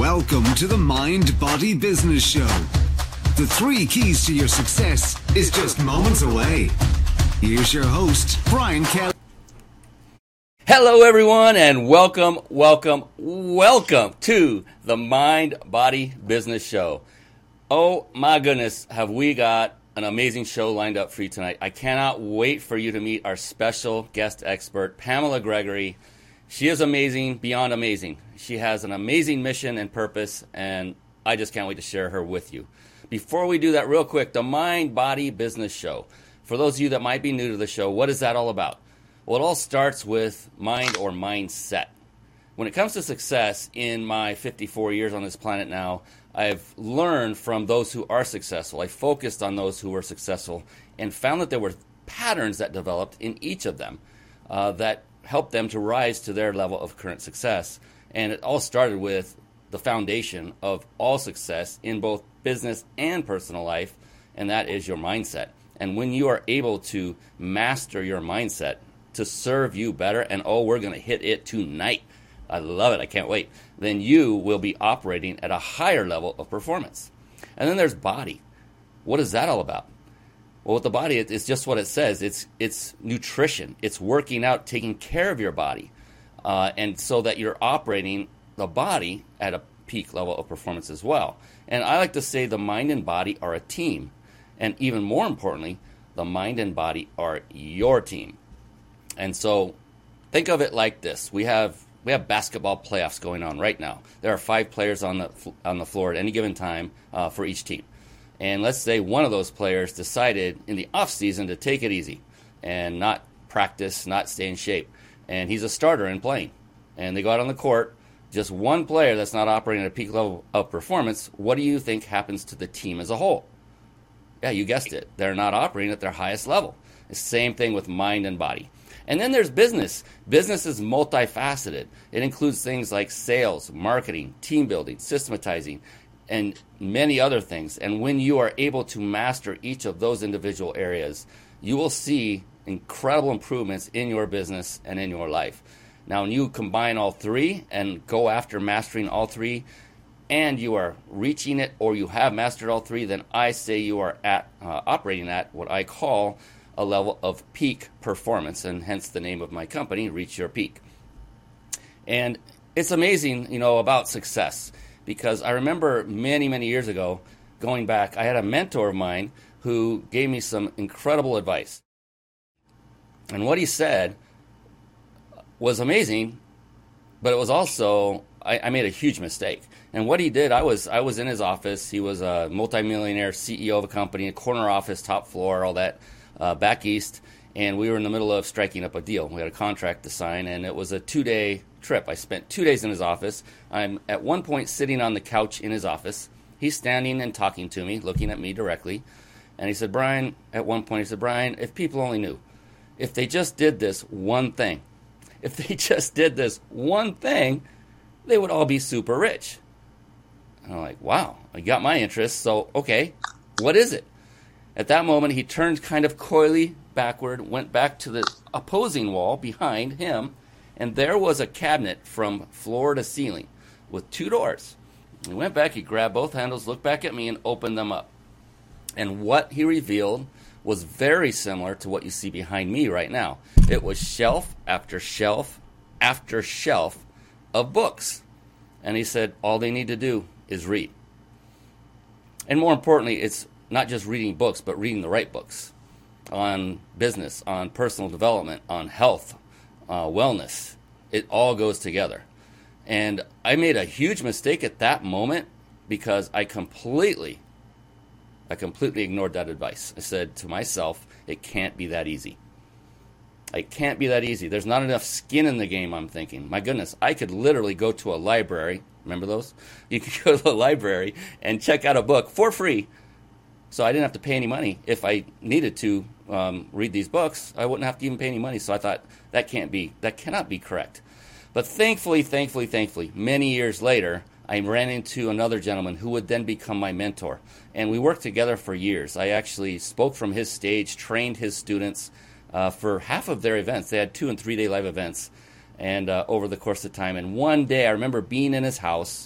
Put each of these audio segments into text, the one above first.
Welcome to the Mind Body Business Show. The 3 keys to your success is just moments away. Here's your host, Brian Kelly. Hello, everyone, and welcome to the Mind Body Business Show. Oh, my goodness, have we got an amazing show lined up for you tonight. I cannot wait for you to meet our special guest expert, Pamela Gregory. She is amazing, beyond amazing. She has an amazing mission and purpose, and I just can't wait to share her with you. Before we do that, real quick, the Mind Body Business Show. For those of you that might be new to the show, what is that all about? Well, it all starts with mind or mindset. When it comes to success, in my 54 years on this planet now, I've learned from those who are successful. I focused on those who were successful and found that there were patterns that developed in each of them that helped them to rise to their level of current success. And it all started with the foundation of all success in both business and personal life, and that is your mindset. And when you are able to master your mindset to serve you better, and we're going to hit it tonight. I love it. I can't wait. Then you will be operating at a higher level of performance. And then there's body. What is that all about? Well, with the body, it's just what it says. It's nutrition. It's working out, taking care of your body, and so that you're operating the body at a peak level of performance as well. And I like to say the mind and body are a team. And even more importantly, the mind and body are your team. And so think of it like this. We have basketball playoffs going on right now. There are 5 players on the floor at any given time for each team. And let's say one of those players decided in the off season to take it easy and not practice, not stay in shape. And he's a starter and playing. And they go out on the court, just one player that's not operating at a peak level of performance. What do you think happens to the team as a whole? Yeah, you guessed it. They're not operating at their highest level. The same thing with mind and body. And then there's business. Business is multifaceted. It includes things like sales, marketing, team building, systematizing, and many other things. And when you are able to master each of those individual areas, you will see incredible improvements in your business and in your life. Now, when you combine all 3 and go after mastering all 3, and you are reaching it or you have mastered all 3, then I say you are operating at what I call a level of peak performance, and hence the name of my company, Reach Your Peak. And it's amazing, about success, because I remember many, many years ago, going back, I had a mentor of mine who gave me some incredible advice. And what he said was amazing, but it was also, I made a huge mistake. And what he did, I was in his office. He was a multimillionaire CEO of a company, a corner office, top floor, all that, back east. And we were in the middle of striking up a deal. We had a contract to sign, and it was a 2-day trip. I spent 2 days in his office. I'm at one point sitting on the couch in his office. He's standing and talking to me, looking at me directly. And he said, Brian, at one point, if people only knew, if they just did this one thing, they would all be super rich. And I'm like, wow, I got my interest. So, okay, what is it? At that moment, he turned kind of coyly backward, went back to the opposing wall behind him, and there was a cabinet from floor to ceiling with 2 doors. He went back, he grabbed both handles, looked back at me, and opened them up. And what he revealed was very similar to what you see behind me right now. It was shelf after shelf after shelf of books. And he said, all they need to do is read. And more importantly, it's not just reading books, but reading the right books on business, on personal development, on health, wellness. It all goes together. And I made a huge mistake at that moment because I completely ignored that advice. I said to myself, it can't be that easy. It can't be that easy. There's not enough skin in the game, I'm thinking. My goodness, I could literally go to a library. Remember those? You could go to the library and check out a book for free. So I didn't have to pay any money. If I needed to read these books, I wouldn't have to even pay any money. So I thought, that cannot be correct. But thankfully, many years later, I ran into another gentleman who would then become my mentor. And we worked together for years. I actually spoke from his stage, trained his students for half of their events. They had 2- and 3-day live events and over the course of time. And one day I remember being in his house,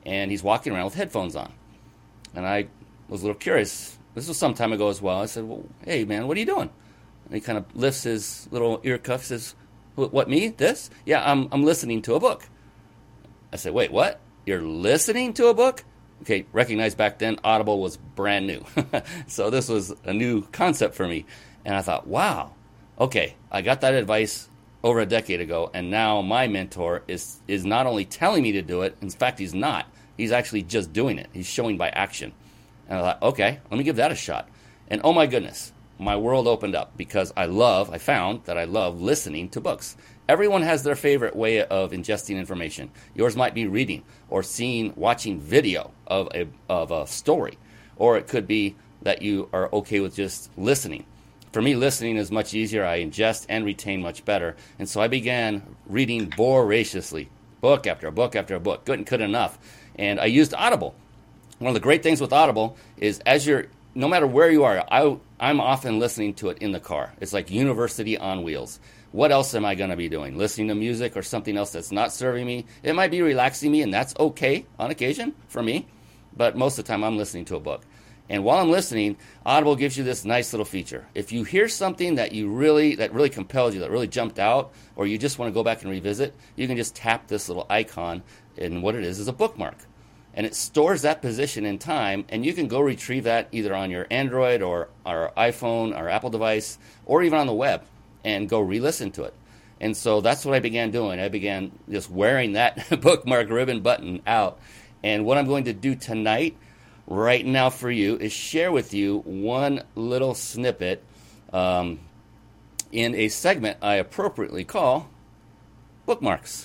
and he's walking around with headphones on. And I was a little curious. This was some time ago as well. I said, well, hey, man, what are you doing? And he kind of lifts his little ear cuff, says, what, me? This? Yeah, I'm listening to a book. I said, wait, what? You're listening to a book? Okay, recognize back then Audible was brand new. So this was a new concept for me. And I thought, wow, okay, I got that advice over a decade ago, and now my mentor is not only telling me to do it, in fact, he's not. He's actually just doing it. He's showing by action. And I thought, okay, let me give that a shot. And oh my goodness, my world opened up because I found that I love listening to books. Everyone has their favorite way of ingesting information. Yours might be reading or watching video of a story. Or it could be that you are okay with just listening. For me, listening is much easier. I ingest and retain much better. And so I began reading voraciously, book after book after book. Couldn't enough. And I used Audible. One of the great things with Audible is no matter where you are, I'm often listening to it in the car. It's like university on wheels. What else am I going to be doing? Listening to music or something else that's not serving me? It might be relaxing me, and that's okay on occasion for me. But most of the time, I'm listening to a book. And while I'm listening, Audible gives you this nice little feature. If you hear something that really compels you, that really jumped out, or you just want to go back and revisit, you can just tap this little icon, and what it is a bookmark. And it stores that position in time, and you can go retrieve that either on your Android or iPhone or Apple device, or even on the web, and go re-listen to it. And so that's what I began doing. I began just wearing that bookmark ribbon button out. And what I'm going to do tonight, right now for you, is share with you one little snippet in a segment I appropriately call Bookmarks.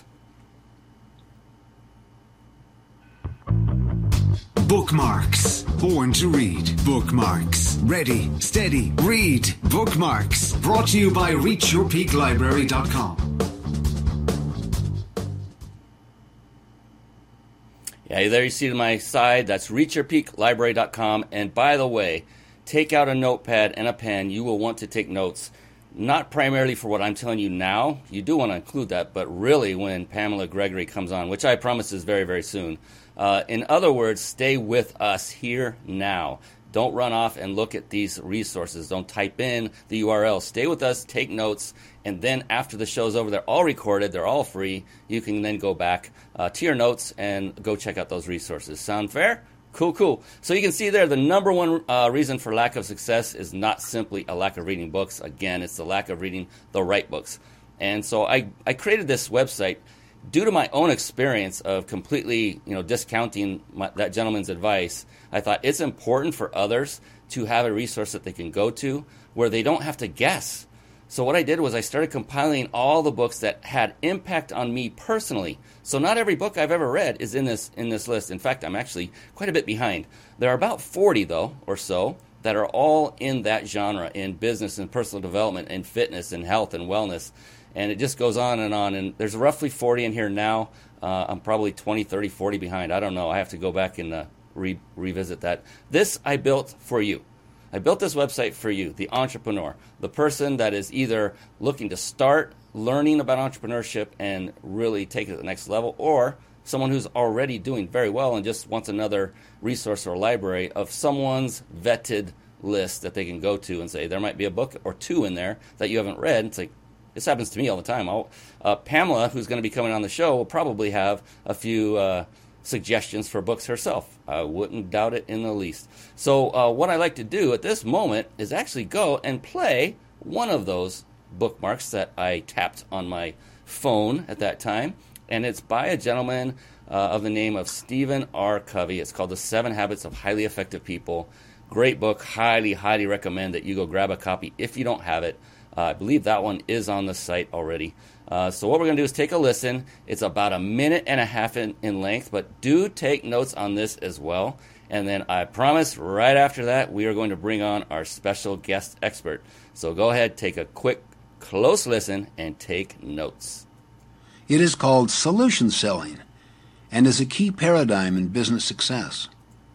Bookmarks. Born to read. Bookmarks. Ready, steady, read. Bookmarks. Brought to you by ReachYourPeakLibrary.com. Yeah, there you see to my side, that's ReachYourPeakLibrary.com. And by the way, take out a notepad and a pen. You will want to take notes, not primarily for what I'm telling you now. You do want to include that, but really when Pamela Gregory comes on, which I promise is very, very soon. In other words, stay with us here now. Don't run off and look at these resources. Don't type in the URL. Stay with us, take notes, and then after the show's over, they're all recorded, they're all free. You can then go back to your notes and go check out those resources. Sound fair? Cool. So you can see there, the number one reason for lack of success is not simply a lack of reading books. Again, it's the lack of reading the right books. And so I created this website due to my own experience of completely, discounting that gentleman's advice. I thought it's important for others to have a resource that they can go to where they don't have to guess. So what I did was I started compiling all the books that had impact on me personally. So not every book I've ever read is in this list. In fact, I'm actually quite a bit behind. There are about 40, though, or so, that are all in that genre, in business and personal development and fitness and health and wellness. And it just goes on. And there's roughly 40 in here now. I'm probably 20, 30, 40 behind. I don't know. I have to go back and revisit that. This I built for you. I built this website for you, the entrepreneur, the person that is either looking to start learning about entrepreneurship and really take it to the next level, or someone who's already doing very well and just wants another resource or library of someone's vetted list that they can go to and say, there might be a book or two in there that you haven't read. It's like, this happens to me all the time. Pamela, who's going to be coming on the show, will probably have a few suggestions for books herself. I wouldn't doubt it in the least. So what I like to do at this moment is actually go and play one of those bookmarks that I tapped on my phone at that time. And it's by a gentleman of the name of Stephen R. Covey. It's called The 7 Habits of Highly Effective People. Great book. Highly, highly recommend that you go grab a copy if you don't have it. I believe that one is on the site already. So what we're going to do is take a listen. It's about a minute and a half in length, but do take notes on this as well. And then I promise right after that, we are going to bring on our special guest expert. So go ahead, take a quick, close listen, and take notes. It is called solution selling and is a key paradigm in business success.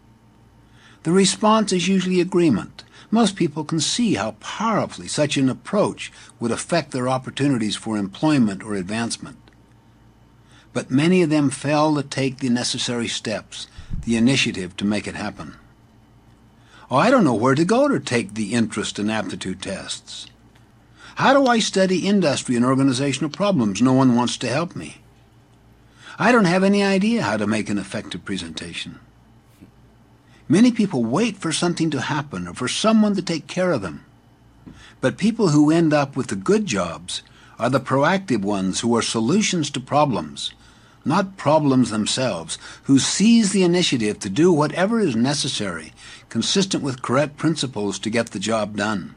The response is usually agreement. Most people can see how powerfully such an approach would affect their opportunities for employment or advancement. but many of them fail to take the necessary steps, the initiative to make it happen. Oh, I don't know where to go to take the interest and aptitude tests. How do I study industry and organizational problems? No one wants to help me. I don't have any idea how to make an effective presentation. Many people wait for something to happen or for someone to take care of them. But people who end up with the good jobs are the proactive ones who are solutions to problems, not problems themselves, who seize the initiative to do whatever is necessary, consistent with correct principles to get the job done.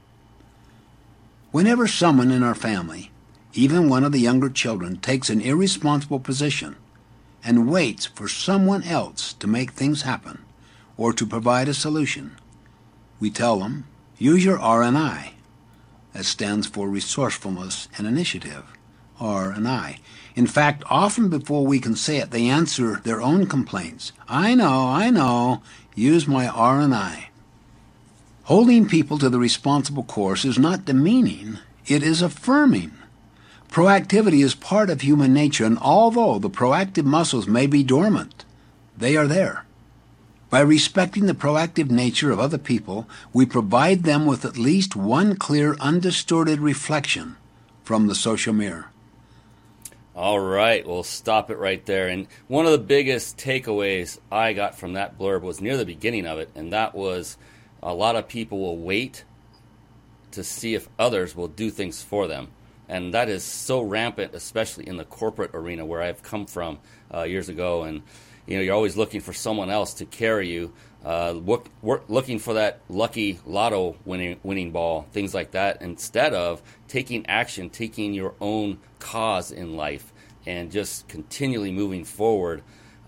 Whenever someone in our family, even one of the younger children, takes an irresponsible position and waits for someone else to make things happen or to provide a solution, we tell them, use your R&I. That stands for resourcefulness and initiative, R&I. In fact, often before we can say it, they answer their own complaints. I know, use my R&I. Holding people to the responsible course is not demeaning, it is affirming. Proactivity is part of human nature, and although the proactive muscles may be dormant, they are there. By respecting the proactive nature of other people, we provide them with at least one clear, undistorted reflection from the social mirror. All right, we'll stop it right there. And one of the biggest takeaways I got from that blurb was near the beginning of it, and that was a lot of people will wait to see if others will do things for them. And that is so rampant, especially in the corporate arena where I've come from years ago. And you're always looking for someone else to carry you, looking for that lucky lotto winning ball, things like that, instead of taking action, taking your own cause in life, and just continually moving forward.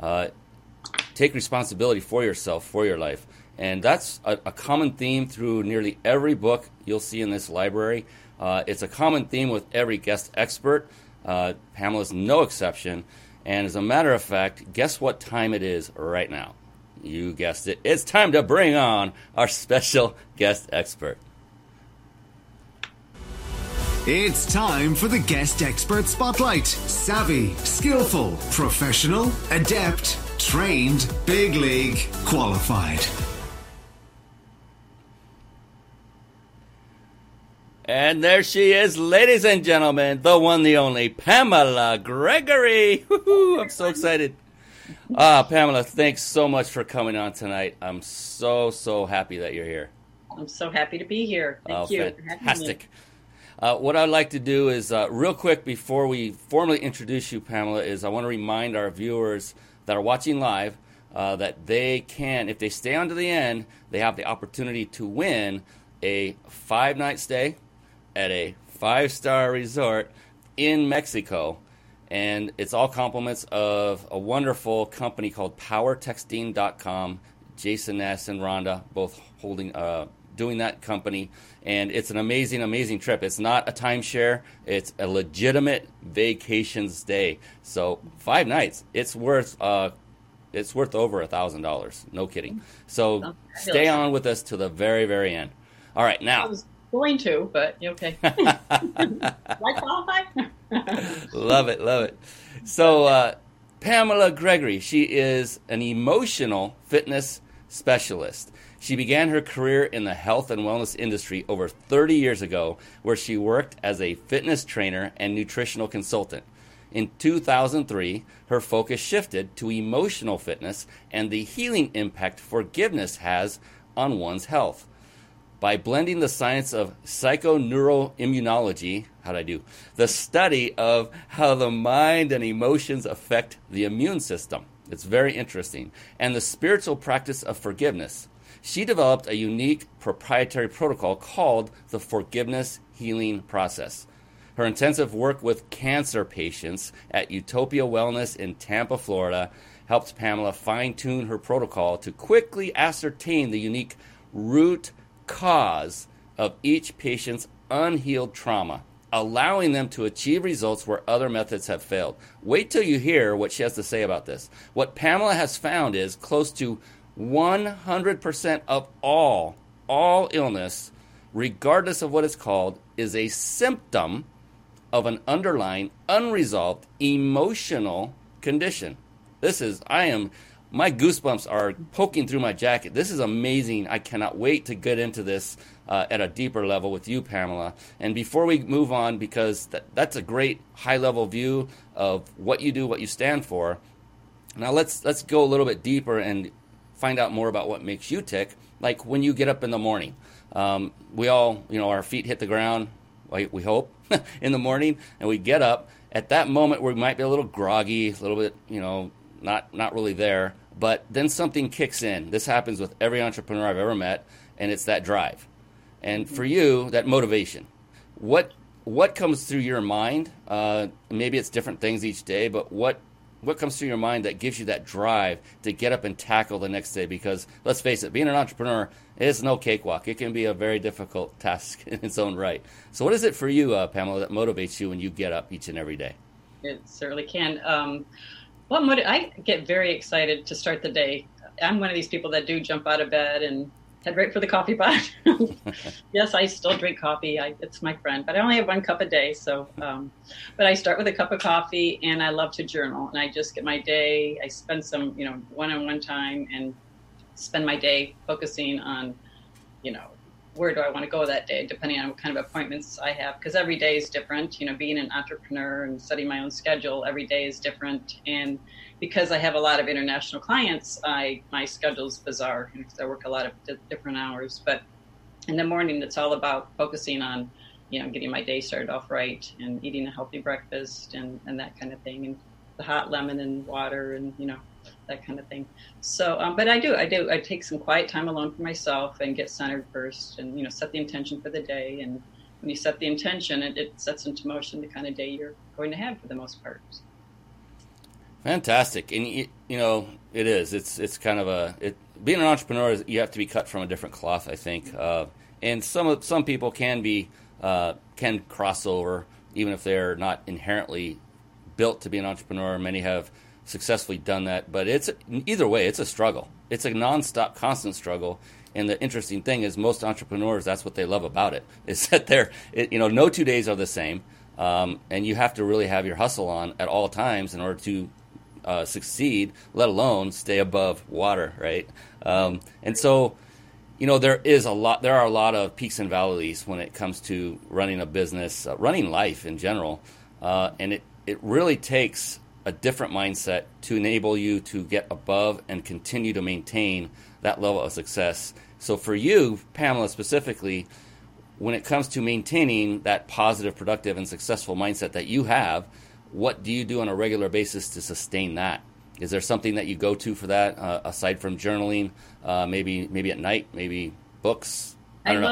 Take responsibility for yourself, for your life. And that's a common theme through nearly every book you'll see in this library. It's a common theme with every guest expert. Pamela's no exception. And as a matter of fact, guess what time it is right now? You guessed it. It's time to bring on our special guest expert. It's time for the Guest Expert Spotlight. Savvy, skillful, professional, adept, trained, big league, qualified. And there she is, ladies and gentlemen, the one, the only, Pamela Gregory. Woo-hoo, I'm so excited. Pamela, thanks so much for coming on tonight. I'm so happy that you're here. I'm so happy to be here. Thank you. Fantastic. What I'd like to do is, real quick, before we formally introduce you, Pamela, is I want to remind our viewers that are watching live that they can, if they stay on to the end, they have the opportunity to win a 5-night stay at a 5-star resort in Mexico. And it's all compliments of a wonderful company called PowerTexting.com. Jason Ness and Rhonda both doing that company. And it's an amazing trip. It's not a timeshare. It's a legitimate vacation stay. So 5 nights, it's worth over $1,000. No kidding. So stay on with us to the very end. All right, now. I was going to, but okay. Do I qualify? Love it. So, Pamela Gregory, she is an emotional fitness specialist. She began her career in the health and wellness industry over 30 years ago, where she worked as a fitness trainer and nutritional consultant. In 2003, her focus shifted to emotional fitness and the healing impact forgiveness has on one's health. By blending the science of psychoneuroimmunology, the study of how the mind and emotions affect the immune system, it's very interesting, and the spiritual practice of forgiveness, she developed a unique proprietary protocol called the Forgiveness Healing Process. Her intensive work with cancer patients at Utopia Wellness in Tampa, Florida, helped Pamela fine-tune her protocol to quickly ascertain the unique root cause of each patient's unhealed trauma, allowing them to achieve results where other methods have failed. Wait till you hear what she has to say about this. What Pamela has found is close to 100% of all illness, regardless of what it's called, is a symptom of an underlying, unresolved emotional condition. My goosebumps are poking through my jacket. This is amazing. I cannot wait to get into this at a deeper level with you, Pamela. And before we move on, because that's a great high-level view of what you do, what you stand for, now let's go a little bit deeper and find out more about what makes you tick, like when you get up in the morning. We all, our feet hit the ground, we hope, in the morning, and we get up. At that moment, we might be a little groggy, a little bit, not really there, but then something kicks in. This happens with every entrepreneur I've ever met, and it's that drive. And for you, that motivation. What comes through your mind? Maybe it's different things each day, but what comes through your mind that gives you that drive to get up and tackle the next day? Because let's face it, being an entrepreneur is no cakewalk. It can be a very difficult task in its own right. So what is it for you, Pamela, that motivates you when you get up each and every day? It certainly can. I get very excited to start the day. I'm one of these people that do jump out of bed and head right for the coffee pot. Yes, I still drink coffee. It's my friend, but I only have 1 cup a day. So, but I start with a cup of coffee, and I love to journal. And I just get my day. I spend some, one-on-one time and spend my day focusing on, where do I want to go that day, depending on what kind of appointments I have. Because every day is different. Being an entrepreneur and setting my own schedule, every day is different. And because I have a lot of international clients, my schedule's bizarre because I work a lot of different hours. But in the morning, it's all about focusing on, getting my day started off right and eating a healthy breakfast and that kind of thing, and the hot lemon and water and, that kind of thing. So, but I take some quiet time alone for myself and get centered first and, set the intention for the day. And when you set the intention, it sets into motion the kind of day you're going to have for the most part. Fantastic. And, it is. It's kind of being an entrepreneur, you have to be cut from a different cloth, I think. And some people can cross over, even if they're not inherently built to be an entrepreneur. Many have successfully done that. But either way, it's a struggle. It's a nonstop, constant struggle. And the interesting thing is most entrepreneurs, that's what they love about it, is that no 2 days are the same. And you have to really have your hustle on at all times in order to succeed, let alone stay above water, right? And so, there are a lot of peaks and valleys when it comes to running a business, running life in general. And it really takes a different mindset to enable you to get above and continue to maintain that level of success. So for you, Pamela, specifically, when it comes to maintaining that positive, productive, and successful mindset that you have, what do you do on a regular basis to sustain that? Is there something that you go to for that, aside from journaling, maybe at night, maybe books? I'm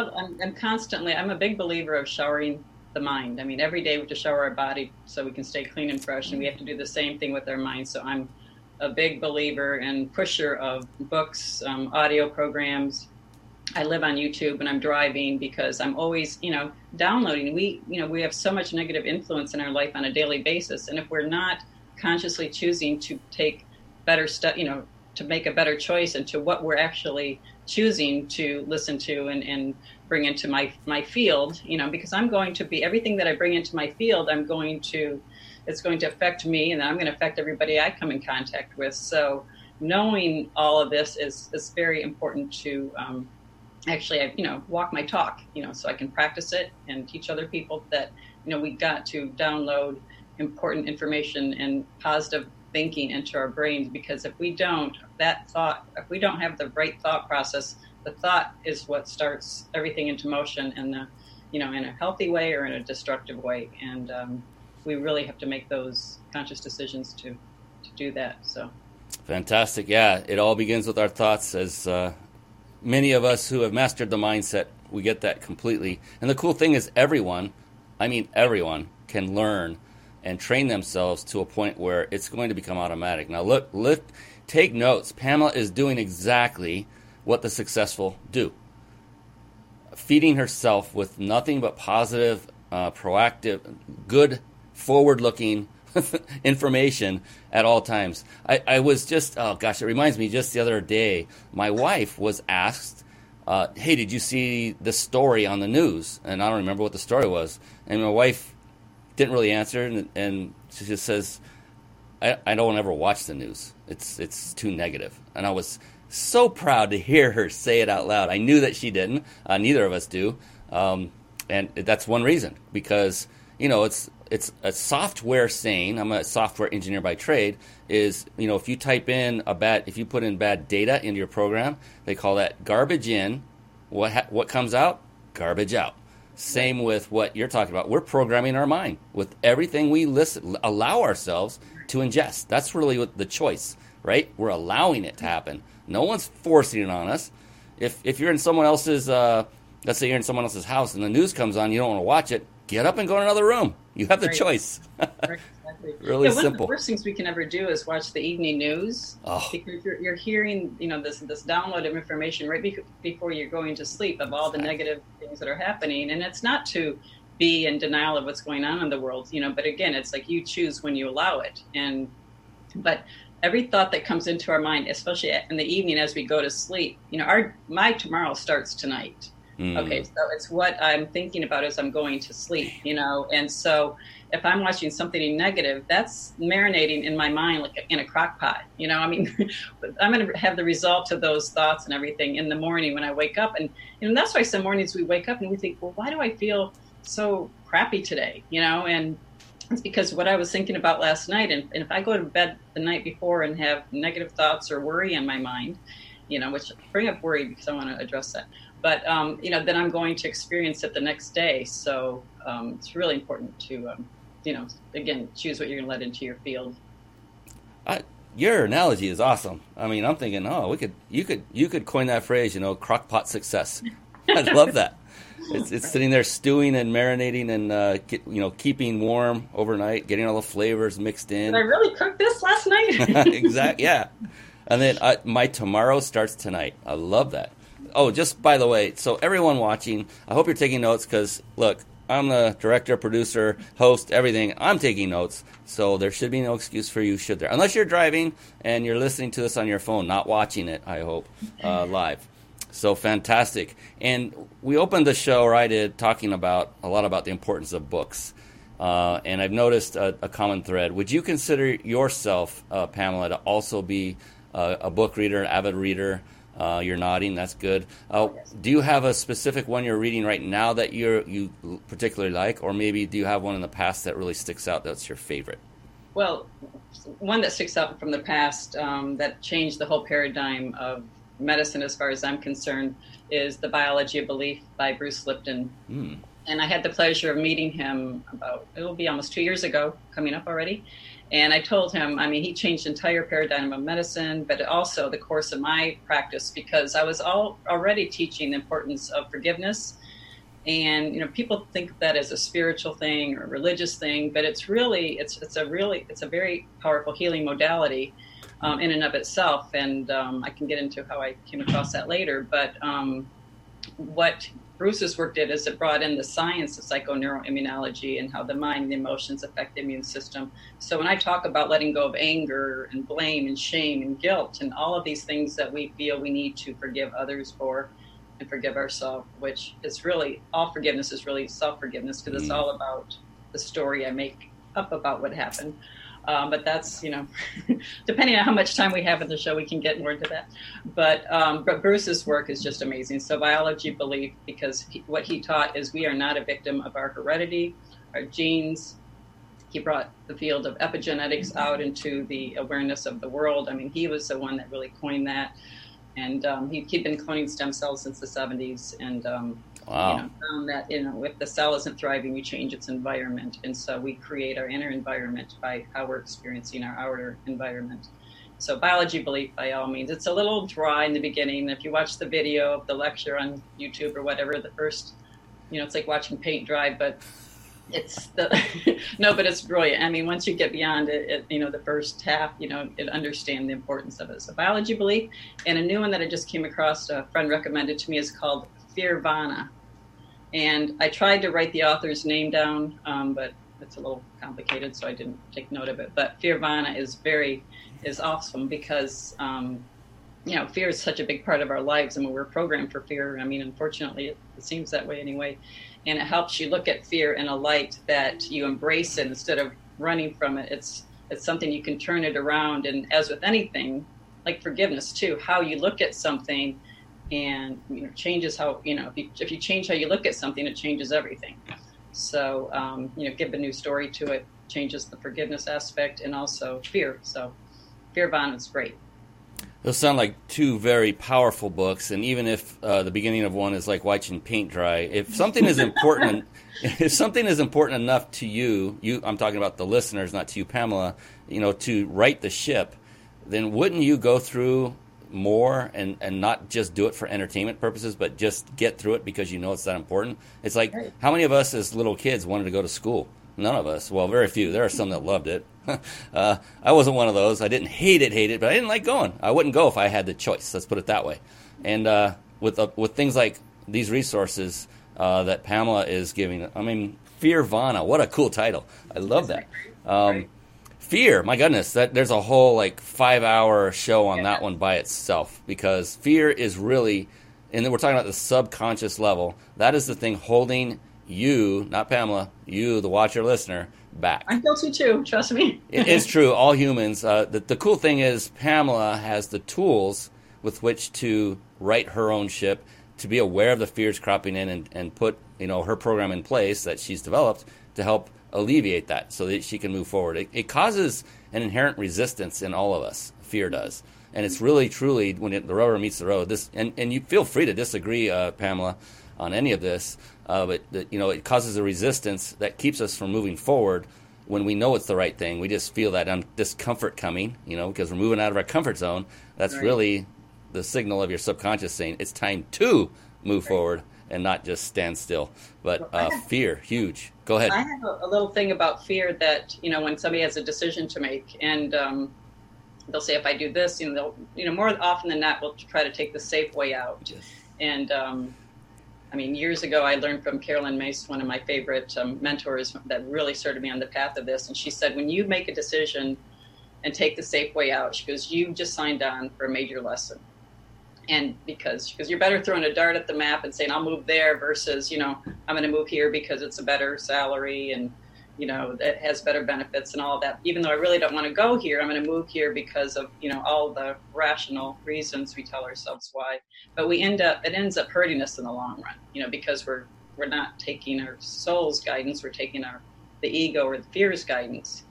a big believer of showering the mind. I mean, every day we have to shower our body so we can stay clean and fresh, and we have to do the same thing with our mind. So I'm a big believer and pusher of books, audio programs. I live on YouTube and I'm driving because I'm always, downloading. We have so much negative influence in our life on a daily basis. And if we're not consciously choosing to take better stuff, to make a better choice into what we're actually choosing to listen to and bring into my field, because I'm going to be, everything that I bring into my field, it's going to affect me, and I'm going to affect everybody I come in contact with. So knowing all of this is very important to actually, walk my talk, so I can practice it and teach other people that, we got to download important information and positive thinking into our brains, because if we don't have the right thought process, the thought is what starts everything into motion in a healthy way or in a destructive way. And we really have to make those conscious decisions to do that. So fantastic. Yeah, it all begins with our thoughts. As many of us who have mastered the mindset, we get that completely. And the cool thing is everyone can learn and train themselves to a point where it's going to become automatic. Now look, take notes. Pamela is doing exactly what the successful do. Feeding herself with nothing but positive, proactive, good, forward-looking information at all times. I was just, it reminds me, just the other day, my wife was asked, hey, did you see this story on the news? And I don't remember what the story was. And my wife didn't really answer, and she just says, I don't ever watch the news. It's too negative. And I was so proud to hear her say it out loud. I knew that she didn't. Neither of us do. And that's one reason, because, it's a software saying, I'm a software engineer by trade, is, if you if you put in bad data into your program, they call that garbage in. What comes out? Garbage out. Same with what you're talking about. We're programming our mind with everything we allow ourselves to ingest. That's really what the choice, right? We're allowing it to happen. No one's forcing it on us. If you're in someone else's, let's say you're in someone else's house and the news comes on, you don't want to watch it, get up and go in another room. You have the choice. Right, exactly. Really one simple. Of the worst things we can ever do is watch the evening news, because you're hearing, this download of information right before you're going to sleep of all the negative things that are happening. And it's not to be in denial of what's going on in the world, but again, it's like you choose when you allow it. But every thought that comes into our mind, especially in the evening as we go to sleep, my tomorrow starts tonight. Okay, so it's what I'm thinking about as I'm going to sleep, and so if I'm watching something negative, that's marinating in my mind like in a crock pot, I'm going to have the result of those thoughts and everything in the morning when I wake up. And that's why some mornings we wake up and we think, well, why do I feel so crappy today, and it's because what I was thinking about last night. And if I go to bed the night before and have negative thoughts or worry in my mind, which bring up worry because I want to address that. But, then I'm going to experience it the next day. So it's really important to, again, choose what you're going to let into your field. Your analogy is awesome. I'm thinking, you could coin that phrase, crockpot success. I love that. It's sitting there stewing and marinating and, keeping warm overnight, getting all the flavors mixed in. Did I really cook this last night? Exactly, yeah. And then my tomorrow starts tonight. I love that. Oh, just by the way, so everyone watching, I hope you're taking notes because, look, I'm the director, producer, host, everything. I'm taking notes, so there should be no excuse for you, should there? Unless you're driving and you're listening to this on your phone, not watching it, I hope, live. So fantastic. And we opened the show, right, talking a lot about the importance of books. And I've noticed a common thread. Would you consider yourself, Pamela, to also be a book reader, avid reader? You're nodding. That's good. Yes. Do you have a specific one you're reading right now that you particularly like, or maybe do you have one in the past that really sticks out that's your favorite? Well, one that sticks out from the past that changed the whole paradigm of medicine as far as I'm concerned is The Biology of Belief by Bruce Lipton. And I had the pleasure of meeting him it'll be almost 2 years ago, coming up already. And I told him, he changed the entire paradigm of medicine, but also the course of my practice, because I was already teaching the importance of forgiveness. And, people think of that as a spiritual thing or a religious thing, but it's a very powerful healing modality in and of itself. And I can get into how I came across that later. But what Bruce's work did is it brought in the science of psychoneuroimmunology and how the mind and the emotions affect the immune system. So when I talk about letting go of anger and blame and shame and guilt and all of these things that we feel we need to forgive others for and forgive ourselves, which is really, all forgiveness is really self-forgiveness, because it's all about the story I make up about what happened. But that's, depending on how much time we have in the show, we can get more into that. But Bruce's work is just amazing. So Biology of Belief, because what he taught is we are not a victim of our heredity, our genes. He brought the field of epigenetics out into the awareness of the world. He was the one that really coined that. And he'd been cloning stem cells since the 70s. And wow. Found that, if the cell isn't thriving, we change its environment. And so we create our inner environment by how we're experiencing our outer environment. So Biology of Belief, by all means. It's a little dry in the beginning. If you watch the video of the lecture on YouTube or whatever, the first, it's like watching paint dry, but it's but it's brilliant. Once you get beyond it, the first half, it understand the importance of it. So Biology of Belief, and a new one that I just came across, a friend recommended to me, is called Fearvana. And I tried to write the author's name down, but it's a little complicated, so I didn't take note of it. But Fearvana is awesome because, fear is such a big part of our lives, and we're programmed for fear. Unfortunately, it seems that way anyway. and it helps you look at fear in a light that you embrace it instead of running from it. It's something you can turn it around, and as with anything, like forgiveness too, how you look at something, and changes how if you change how you look at something, it changes everything. So give a new story to it, changes the forgiveness aspect, and also fear. So Fear Von is great. Those sound like two very powerful books, and even if the beginning of one is like watching paint dry, if something is important, if something is important enough to you, I'm talking about the listeners, not to you, Pamela, to right the ship, then wouldn't you go through more and not just do it for entertainment purposes, but just get through it because it's that important? It's like, how many of us as little kids wanted to go to school? None of us. Well, very few. There are some that loved it. I wasn't one of those. I didn't hate it, but I didn't like going. I wouldn't go if I had the choice. Let's put it that way. And with things like these resources that Pamela is giving, Fear Vana, what a cool title. I love that. Fear, my goodness, there's a whole 5-hour show on that one by itself, because fear is really, and then we're talking about the subconscious level. That is the thing holding you, not Pamela, you, the watcher, listener, back. I'm guilty too, trust me. It is true, all humans. The cool thing is Pamela has the tools with which to right her own ship, to be aware of the fears cropping in, and put her program in place that she's developed to help alleviate that so that she can move forward. It causes an inherent resistance in all of us. Fear does. And it's really, truly, when the rubber meets the road, and you feel free to disagree, Pamela, on any of this, but it causes a resistance that keeps us from moving forward when we know it's the right thing. We just feel that discomfort coming, because we're moving out of our comfort zone. That's really the signal of your subconscious saying it's time to move forward and not just stand still. But fear, huge. Go ahead. I have a little thing about fear that, when somebody has a decision to make, and they'll say, if I do this, they'll, more often than not, we'll try to take the safe way out. Yes. And, years ago, I learned from Carolyn Mace, one of my favorite mentors that really started me on the path of this. And she said, when you make a decision and take the safe way out, she goes, you just signed on for a major lesson. And because you're better throwing a dart at the map and saying, I'll move there versus, I'm going to move here because it's a better salary and, it has better benefits and all of that. Even though I really don't want to go here, I'm going to move here because of, all the rational reasons we tell ourselves why. But it ends up hurting us in the long run, because we're not taking our soul's guidance, we're taking the ego or the fear's guidance.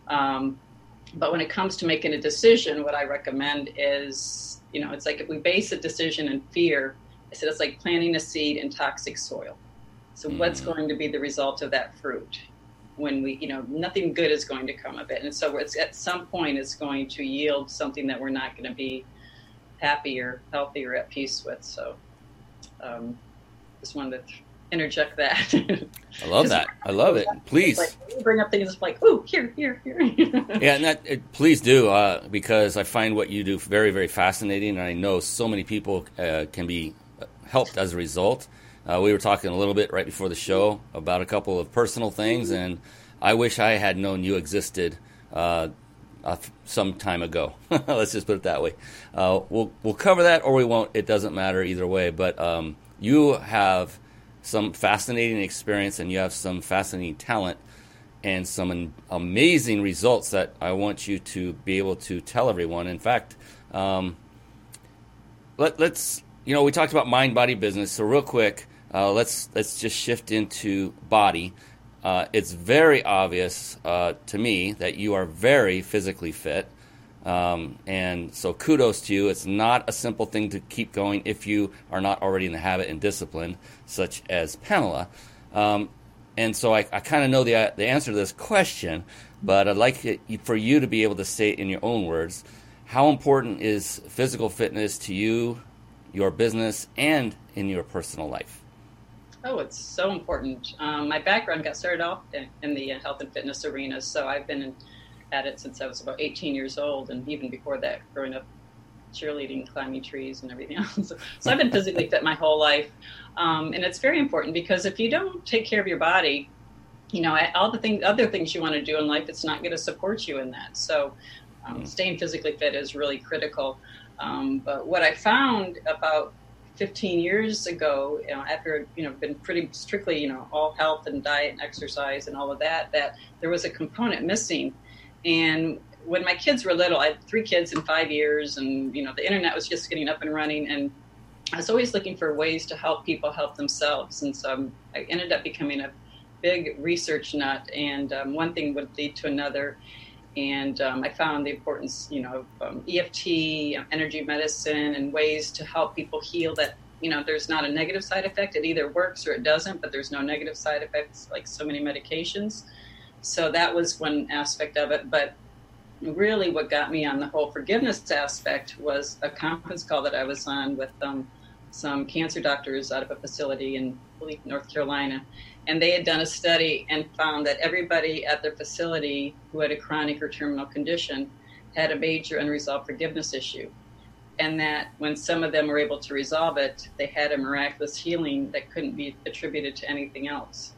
But when it comes to making a decision, what I recommend is, it's like if we base a decision in fear, I said it's like planting a seed in toxic soil. So what's going to be the result of that fruit? When we, nothing good is going to come of it. And so at some point it's going to yield something that we're not going to be happy or healthy or at peace with. So just wanted to interject that. I love that. I love it. Please. You bring up things like, ooh, here. Yeah, and please do, because I find what you do very, very fascinating, and I know so many people can be helped as a result. We were talking a little bit right before the show about a couple of personal things, and I wish I had known you existed some time ago. Let's just put it that way. We'll cover that, or we won't. It doesn't matter either way. But you have some fascinating experience, and you have some fascinating talent, and some amazing results that I want you to be able to tell everyone. In fact, let's we talked about mind, body, business. So real quick. Let's just shift into body. It's very obvious to me that you are very physically fit, and so kudos to you. It's not a simple thing to keep going if you are not already in the habit and discipline, such as Pamela. And so I kind of know the answer to this question, but I'd like for you to be able to say it in your own words. How important is physical fitness to you, your business, and in your personal life? Oh, it's so important. My background got started off in the health and fitness arena, so I've been at it since I was about 18 years old, and even before that, growing up cheerleading, climbing trees, and everything else. So I've been physically fit my whole life, and it's very important because if you don't take care of your body, all the other things you want to do in life, it's not going to support you in that. So staying physically fit is really critical. But what I found about 15 years ago, after, been pretty strictly, all health and diet and exercise and all of that there was a component missing. And when my kids were little, I had 3 kids in 5 years, and, the internet was just getting up and running, and I was always looking for ways to help people help themselves. And so I ended up becoming a big research nut, and one thing would lead to another. And I found the importance, of EFT, energy medicine, and ways to help people heal that, there's not a negative side effect. It either works or it doesn't, but there's no negative side effects like so many medications. So that was one aspect of it. But really what got me on the whole forgiveness aspect was a conference call that I was on with some cancer doctors out of a facility in, I believe, North Carolina. And they had done a study and found that everybody at their facility who had a chronic or terminal condition had a major unresolved forgiveness issue. And that when some of them were able to resolve it, they had a miraculous healing that couldn't be attributed to anything else.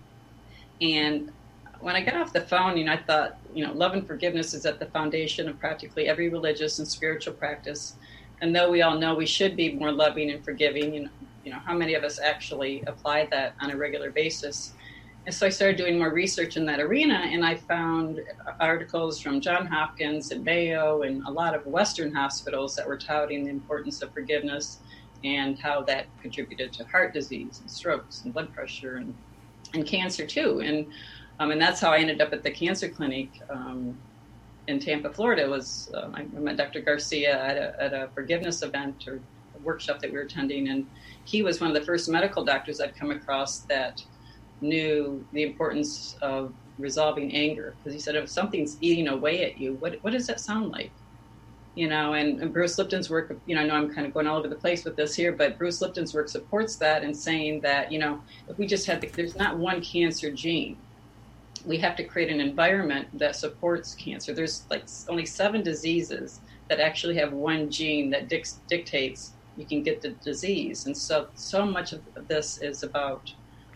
And when I got off the phone, I thought, love and forgiveness is at the foundation of practically every religious and spiritual practice. And though we all know we should be more loving and forgiving, how many of us actually apply that on a regular basis? And so I started doing more research in that arena, and I found articles from Johns Hopkins and Mayo and a lot of Western hospitals that were touting the importance of forgiveness and how that contributed to heart disease and strokes and blood pressure and cancer too. And that's how I ended up at the cancer clinic in Tampa, Florida. I met Dr. Garcia at a forgiveness event or a workshop that we were attending, and he was one of the first medical doctors I'd come across that knew the importance of resolving anger. Because he said, if something's eating away at you, what does that sound like? And Bruce Lipton's work, I know I'm kind of going all over the place with this here, but Bruce Lipton's work supports that and saying that, if we just there's not one cancer gene. We have to create an environment that supports cancer. There's like only 7 diseases that actually have one gene that dictates you can get the disease. And so much of this is about,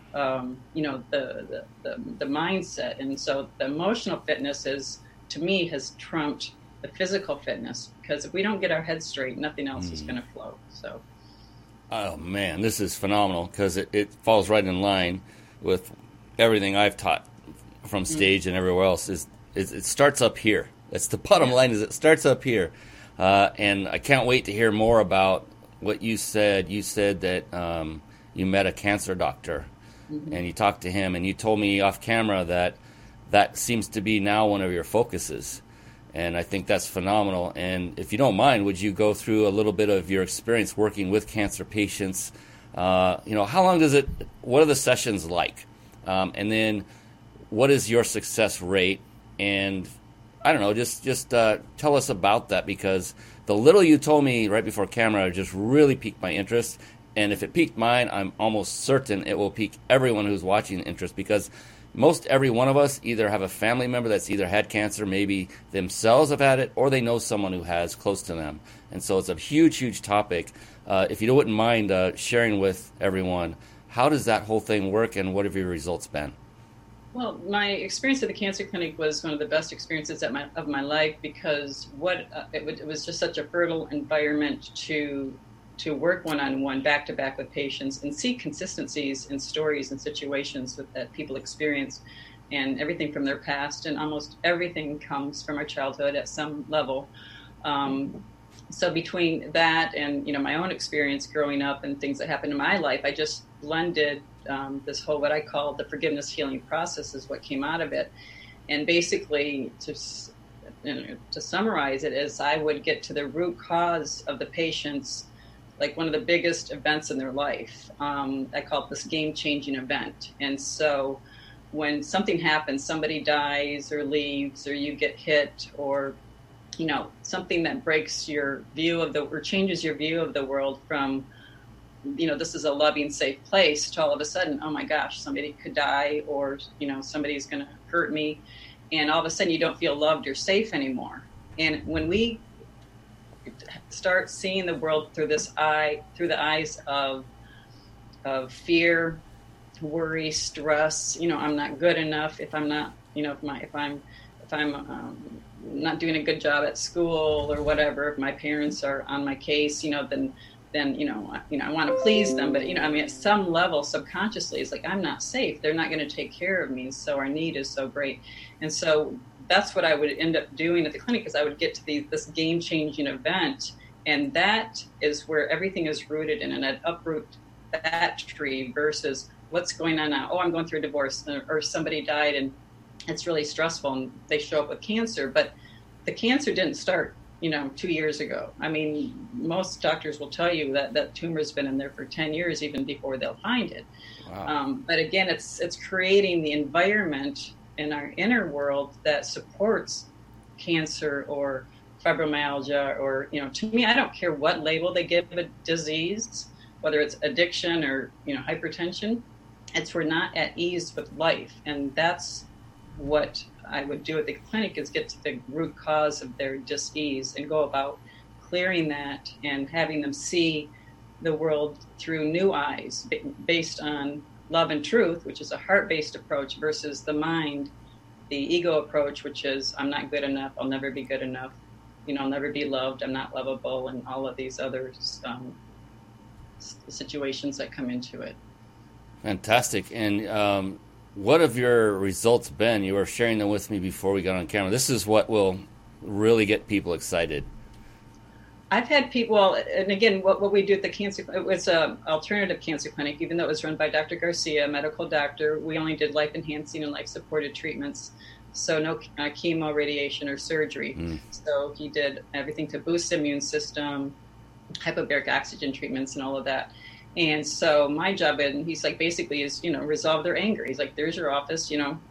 the mindset. And so the emotional fitness to me, has trumped the physical fitness, because if we don't get our head straight, nothing else is going to flow. So. Oh man, this is phenomenal, because it falls right in line with everything I've taught from stage and everywhere else. It starts up here. That's the bottom line, is it starts up here. And I can't wait to hear more about what you said. You said that you met a cancer doctor, and you talked to him, and you told me off camera that seems to be now one of your focuses. And I think that's phenomenal. And if you don't mind, would you go through a little bit of your experience working with cancer patients? How long what are the sessions like? And then what is your success rate? And I don't know, just tell us about that, because the little you told me right before camera just really piqued my interest. And if it piqued mine, I'm almost certain it will pique everyone who's watching interest, because most every one of us either have a family member that's either had cancer, maybe themselves have had it, or they know someone who has close to them. And so it's a huge, huge topic. If you wouldn't mind sharing with everyone, how does that whole thing work, and what have your results been? Well, my experience at the cancer clinic was one of the best experiences of my life, because it was just such a fertile environment to work one-on-one, back-to-back with patients, and see consistencies in stories and situations that people experience, and everything from their past, and almost everything comes from our childhood at some level. So between that and my own experience growing up and things that happened in my life, I just blended this whole, what I call the forgiveness healing process, is what came out of it. And basically, to summarize it, is I would get to the root cause of the patient's, like one of the biggest events in their life. I call it this game-changing event. And so when something happens, somebody dies or leaves, or you get hit, or something that breaks your view or changes your view of the world from, this is a loving, safe place, to all of a sudden, oh my gosh, somebody could die, or, somebody's going to hurt me. And all of a sudden you don't feel loved or safe anymore. And when we start seeing the world through the eyes of fear, worry, stress, I'm not good enough if I'm not, if I'm not doing a good job at school or whatever, if my parents are on my case, then then, I want to please them. But, at some level, subconsciously, it's like, I'm not safe. They're not going to take care of me. So our need is so great. And so that's what I would end up doing at the clinic, is I would get to this game-changing event. And that is where everything is rooted in, and I'd uproot that tree versus what's going on now. Oh, I'm going through a divorce, or somebody died and it's really stressful and they show up with cancer. But the cancer didn't start 2 years ago. I mean, most doctors will tell you that tumor's been in there for 10 years, even before they'll find it. Wow. But again, it's creating the environment in our inner world that supports cancer or fibromyalgia, or, to me, I don't care what label they give a disease, whether it's addiction or, hypertension. It's we're not at ease with life. And that's what I would do at the clinic, is get to the root cause of their dis-ease and go about clearing that and having them see the world through new eyes based on love and truth, which is a heart-based approach, versus the mind, the ego approach, which is I'm not good enough, I'll never be good enough, I'll never be loved, I'm not lovable, and all of these other situations that come into it. Fantastic. And what have your results been? You were sharing them with me before we got on camera. This is what will really get people excited. I've had people, and again, what we do at the cancer, it was an alternative cancer clinic, even though it was run by Dr. Garcia, a medical doctor. We only did life-enhancing and life-supported treatments, so no chemo, radiation, or surgery. So he did everything to boost the immune system, hyperbaric oxygen treatments, and all of that. And so my job, and he's like, basically is, resolve their anger. He's like, there's your office,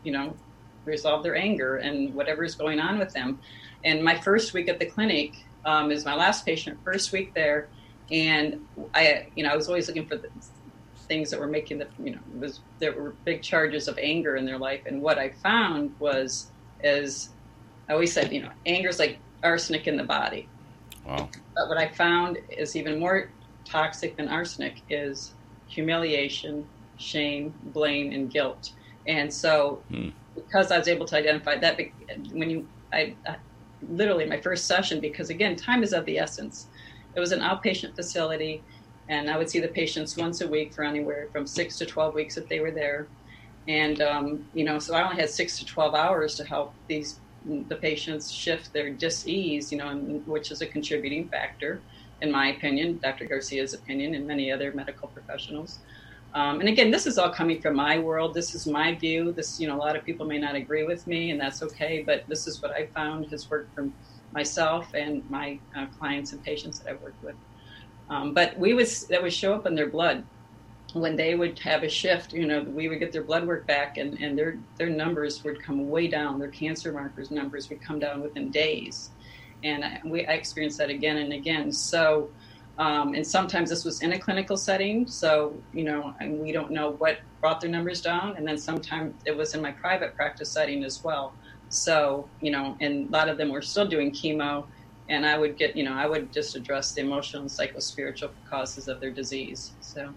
resolve their anger and whatever's going on with them. And my first week at the clinic is my last patient, first week there. And I was always looking for the things that were making there were big charges of anger in their life. And what I found was, as I always said, anger is like arsenic in the body. Wow. But what I found is even more toxic than arsenic is humiliation, shame, blame, and guilt. And so because I was able to identify that, when I literally my first session, because again, time is of the essence. It was an outpatient facility, and I would see the patients once a week for anywhere from 6 to 12 weeks if they were there. And, so I only had 6 to 12 hours to help the patients shift their dis-ease, which is a contributing factor, in my opinion, Dr. Garcia's opinion, and many other medical professionals. And again, this is all coming from my world. This is my view. This, a lot of people may not agree with me, and that's okay. But this is what I found has worked for myself and my clients and patients that I've worked with. But that would show up in their blood when they would have a shift. We would get their blood work back, and their numbers would come way down. Their cancer markers numbers would come down within days. And I experienced that again and again. So, and sometimes this was in a clinical setting. So, and we don't know what brought their numbers down. And then sometimes it was in my private practice setting as well. So, and a lot of them were still doing chemo. And I would I would just address the emotional and psychospiritual causes of their disease. So.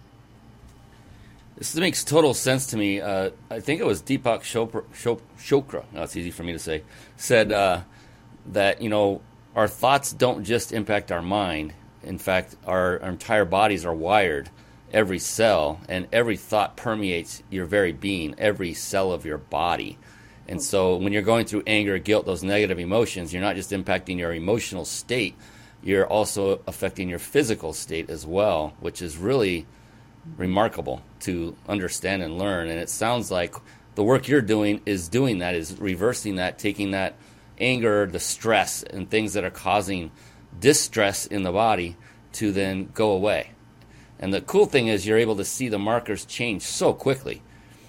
This makes total sense to me. I think it was Deepak Chopra, no, it's easy for me to say, said that, our thoughts don't just impact our mind. In fact, our entire bodies are wired, every cell, and every thought permeates your very being, every cell of your body. And so when you're going through anger, guilt, those negative emotions, you're not just impacting your emotional state, you're also affecting your physical state as well, which is really remarkable to understand and learn. And it sounds like the work you're doing is reversing that, taking that anger, the stress, and things that are causing distress in the body to then go away. And the cool thing is you're able to see the markers change so quickly.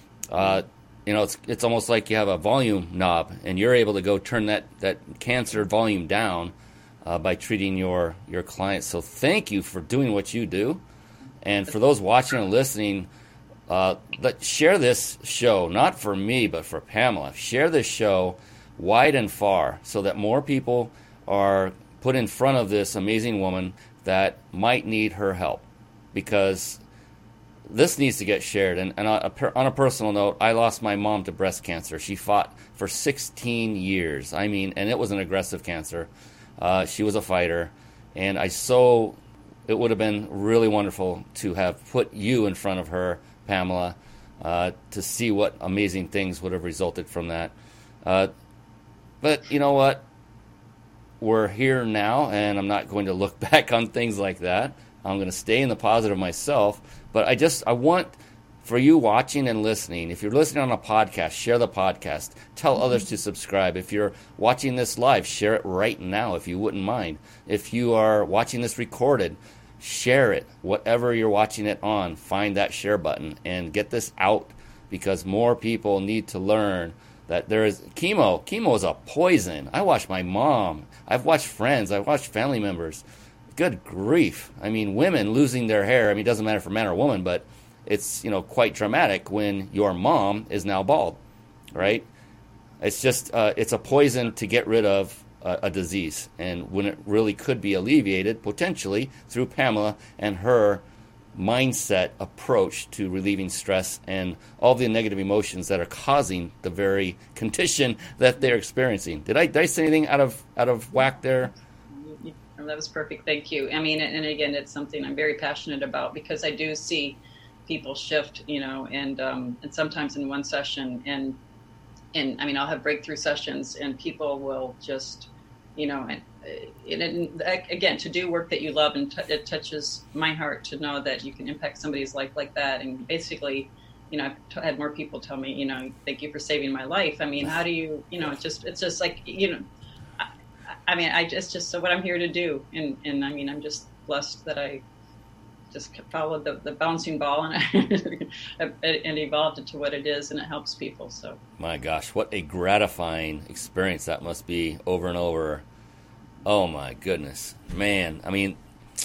It's almost like you have a volume knob, and you're able to go turn that cancer volume down by treating your clients. So thank you for doing what you do. And for those watching and listening, share this show, not for me, but for Pamela. Share this show wide and far so that more people are put in front of this amazing woman that might need her help, because this needs to get shared. And on a personal note, I lost my mom to breast cancer. She fought for 16 years. And it was an aggressive cancer. She was a fighter. And I so it would have been really wonderful to have put you in front of her, Pamela, to see what amazing things would have resulted from that. But you know what? We're here now, and I'm not going to look back on things like that. I'm going to stay in the positive myself. But I want for you watching and listening, if you're listening on a podcast, share the podcast. Tell others to subscribe. If you're watching this live, share it right now if you wouldn't mind. If you are watching this recorded, share it. Whatever you're watching it on, find that share button and get this out, because more people need to learn that there is chemo. Chemo is a poison. I watched my mom. I've watched friends. I've watched family members. Good grief. I mean, women losing their hair. I mean, it doesn't matter if man or woman, but it's, quite dramatic when your mom is now bald, right? It's just, it's a poison to get rid of a disease, and when it really could be alleviated, potentially, through Pamela and her mindset approach to relieving stress and all the negative emotions that are causing the very condition that they're experiencing. Did I say anything out of whack there? That was perfect. Thank you. I mean, and again, it's something I'm very passionate about, because I do see people shift, and sometimes in one session, and I mean, I'll have breakthrough sessions, and people will just, and again, to do work that you love, and it touches my heart to know that you can impact somebody's life like that. And basically, I've had more people tell me, thank you for saving my life. I mean, how do you, it's just like, I mean, it's just so what I'm here to do. And I mean, I'm just blessed that I just followed the bouncing ball, and and evolved it to what it is, and it helps people. So, my gosh, what a gratifying experience that must be, over and over. Oh my goodness, man. I mean,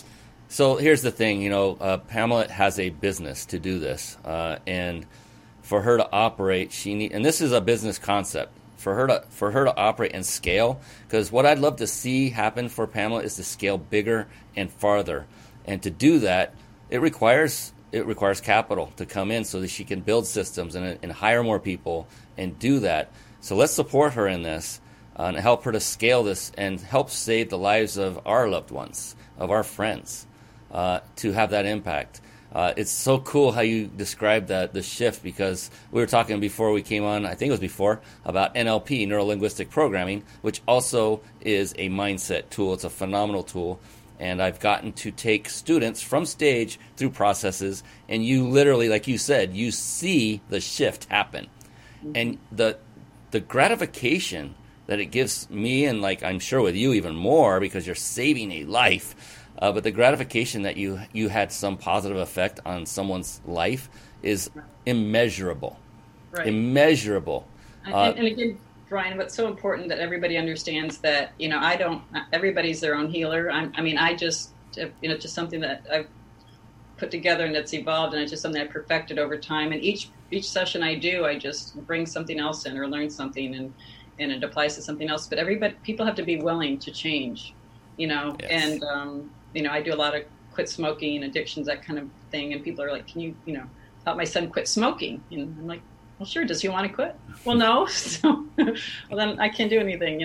so here's the thing, Pamela has a business to do this, and for her to operate, and this is a business concept. For her to operate and scale, because what I'd love to see happen for Pamela is to scale bigger and farther. And to do that, it requires capital to come in so that she can build systems and hire more people and do that. So let's support her in this and help her to scale this and help save the lives of our loved ones, of our friends, to have that impact. It's so cool how you described the shift, because we were talking before we came on, I think it was before, about NLP, Neuro-Linguistic Programming, which also is a mindset tool. It's a phenomenal tool. And I've gotten to take students from stage through processes, and you literally, like you said, you see the shift happen. Mm-hmm. And the gratification that it gives me, and like I'm sure with you even more, because you're saving a life, but the gratification that you had some positive effect on someone's life is immeasurable. Right. Immeasurable. And again, Brian, what's so important that everybody understands that, everybody's their own healer. I just, just something that I've put together and it's evolved, and it's just something I perfected over time. And each session I do, I just bring something else in or learn something, and it applies to something else. But people have to be willing to change, Yes. And, I do a lot of quit smoking, addictions, that kind of thing. And people are like, can you, help my son quit smoking? And I'm like, well, sure. Does he want to quit? Well, no. So, well, then I can't do anything,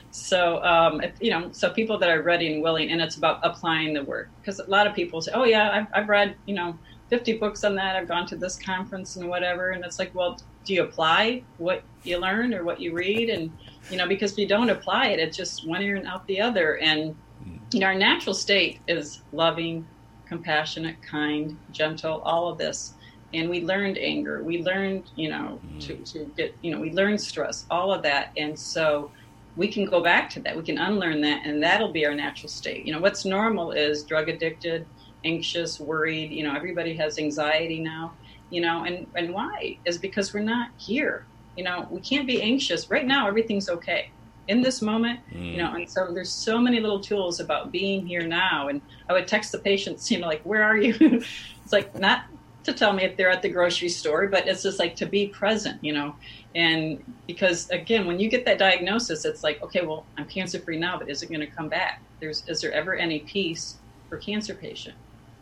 So, so people that are ready and willing, and it's about applying the work. Because a lot of people say, oh, yeah, I've read, 50 books on that. I've gone to this conference and whatever. And it's like, well, do you apply what you learn or what you read? And, because if you don't apply it, it's just one ear and out the other. And, our natural state is loving, compassionate, kind, gentle, all of this. And we learned anger. We learned, to get, we learned stress, all of that. And so we can go back to that. We can unlearn that, and that'll be our natural state. What's normal is drug addicted, anxious, worried. Everybody has anxiety now, and why? Is because we're not here. We can't be anxious. Right now, everything's okay. In this moment, and so there's so many little tools about being here now. And I would text the patients, like, where are you? It's like, not to tell me if they're at the grocery store, but it's just like to be present, and because again, when you get that diagnosis, it's like, okay, well, I'm cancer free now, but is it going to come back? Is there ever any peace for cancer patient?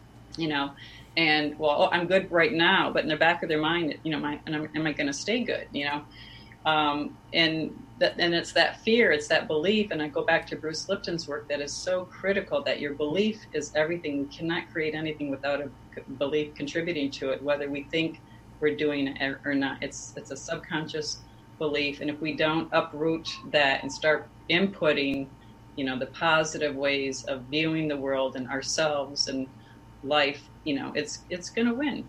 And well, I'm good right now, but in the back of their mind, am I going to stay good? And and it's that fear, it's that belief. And I go back to Bruce Lipton's work that is so critical, that your belief is everything. We cannot create anything without a belief contributing to it, whether we think we're doing it or not. It's a subconscious belief. And if we don't uproot that and start inputting, the positive ways of viewing the world and ourselves and life, it's going to win.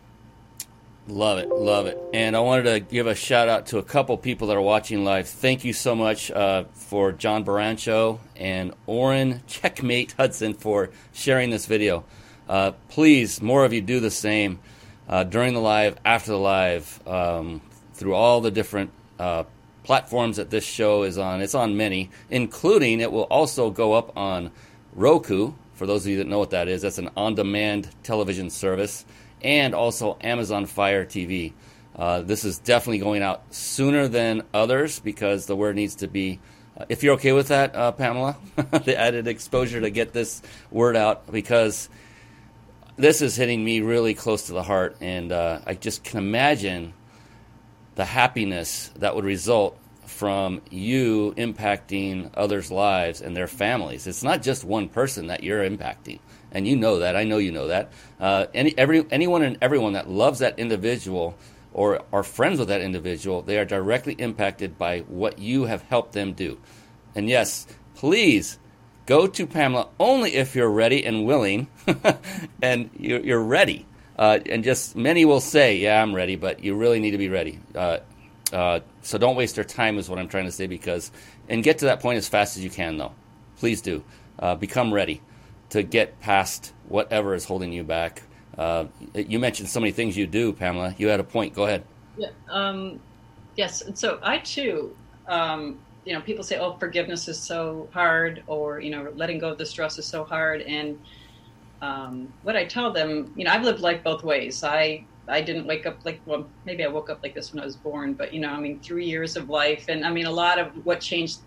Love it, love it. And I wanted to give a shout out to a couple people that are watching live. Thank you so much for John Barancho and Orrin Checkmate Hudson for sharing this video. Please, more of you do the same during the live, after the live, through all the different platforms that this show is on. It's on many, including it will also go up on Roku. For those of you that know what that is, that's an on-demand television service. And also Amazon Fire TV. This is definitely going out sooner than others because the word needs to be, if you're okay with that, Pamela, the added exposure to get this word out, because this is hitting me really close to the heart. And I just can imagine the happiness that would result from you impacting others' lives and their families. It's not just one person that you're impacting. And you know that. I know you know that. Anyone and everyone that loves that individual or are friends with that individual, they are directly impacted by what you have helped them do. And yes, please go to Pamela only if you're ready and willing, and you're ready. And just many will say, yeah, I'm ready, but you really need to be ready. So don't waste your time is what I'm trying to say, and get to that point as fast as you can, though. Please do. Become ready to get past whatever is holding you back. You mentioned so many things you do, Pamela. You had a point. Go ahead. Yeah. Yes. So I too, people say, oh, forgiveness is so hard, or, letting go of the stress is so hard. And what I tell them, I've lived life both ways. I didn't wake up maybe I woke up like this when I was born, but 3 years of life. And a lot of what changed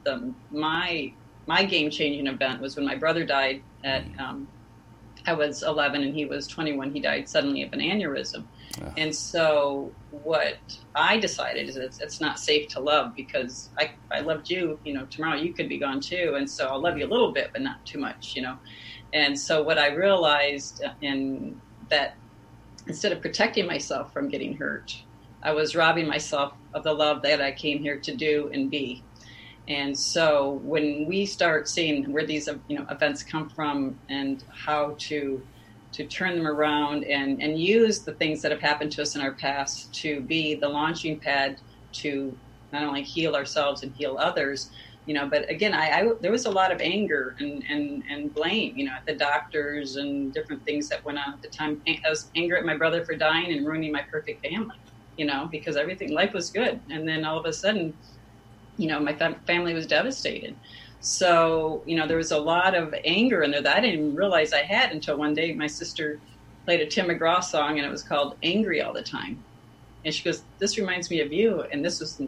my game-changing event was when my brother died at, I was 11 and he was 21. He died suddenly of an aneurysm. Oh. And so what I decided is it's not safe to love, because I loved you, tomorrow you could be gone too. And so I'll love you a little bit, but not too much, And so what I realized in that, instead of protecting myself from getting hurt, I was robbing myself of the love that I came here to do and be. And so when we start seeing where these events come from and how to turn them around and use the things that have happened to us in our past to be the launching pad to not only heal ourselves and heal others, but again, there was a lot of anger and blame, at the doctors and different things that went on at the time. I was angry at my brother for dying and ruining my perfect family, because life was good. And then all of a sudden, my family was devastated. So, there was a lot of anger in there that I didn't even realize I had until one day my sister played a Tim McGraw song, and it was called Angry All the Time. And she goes, this reminds me of you. And this was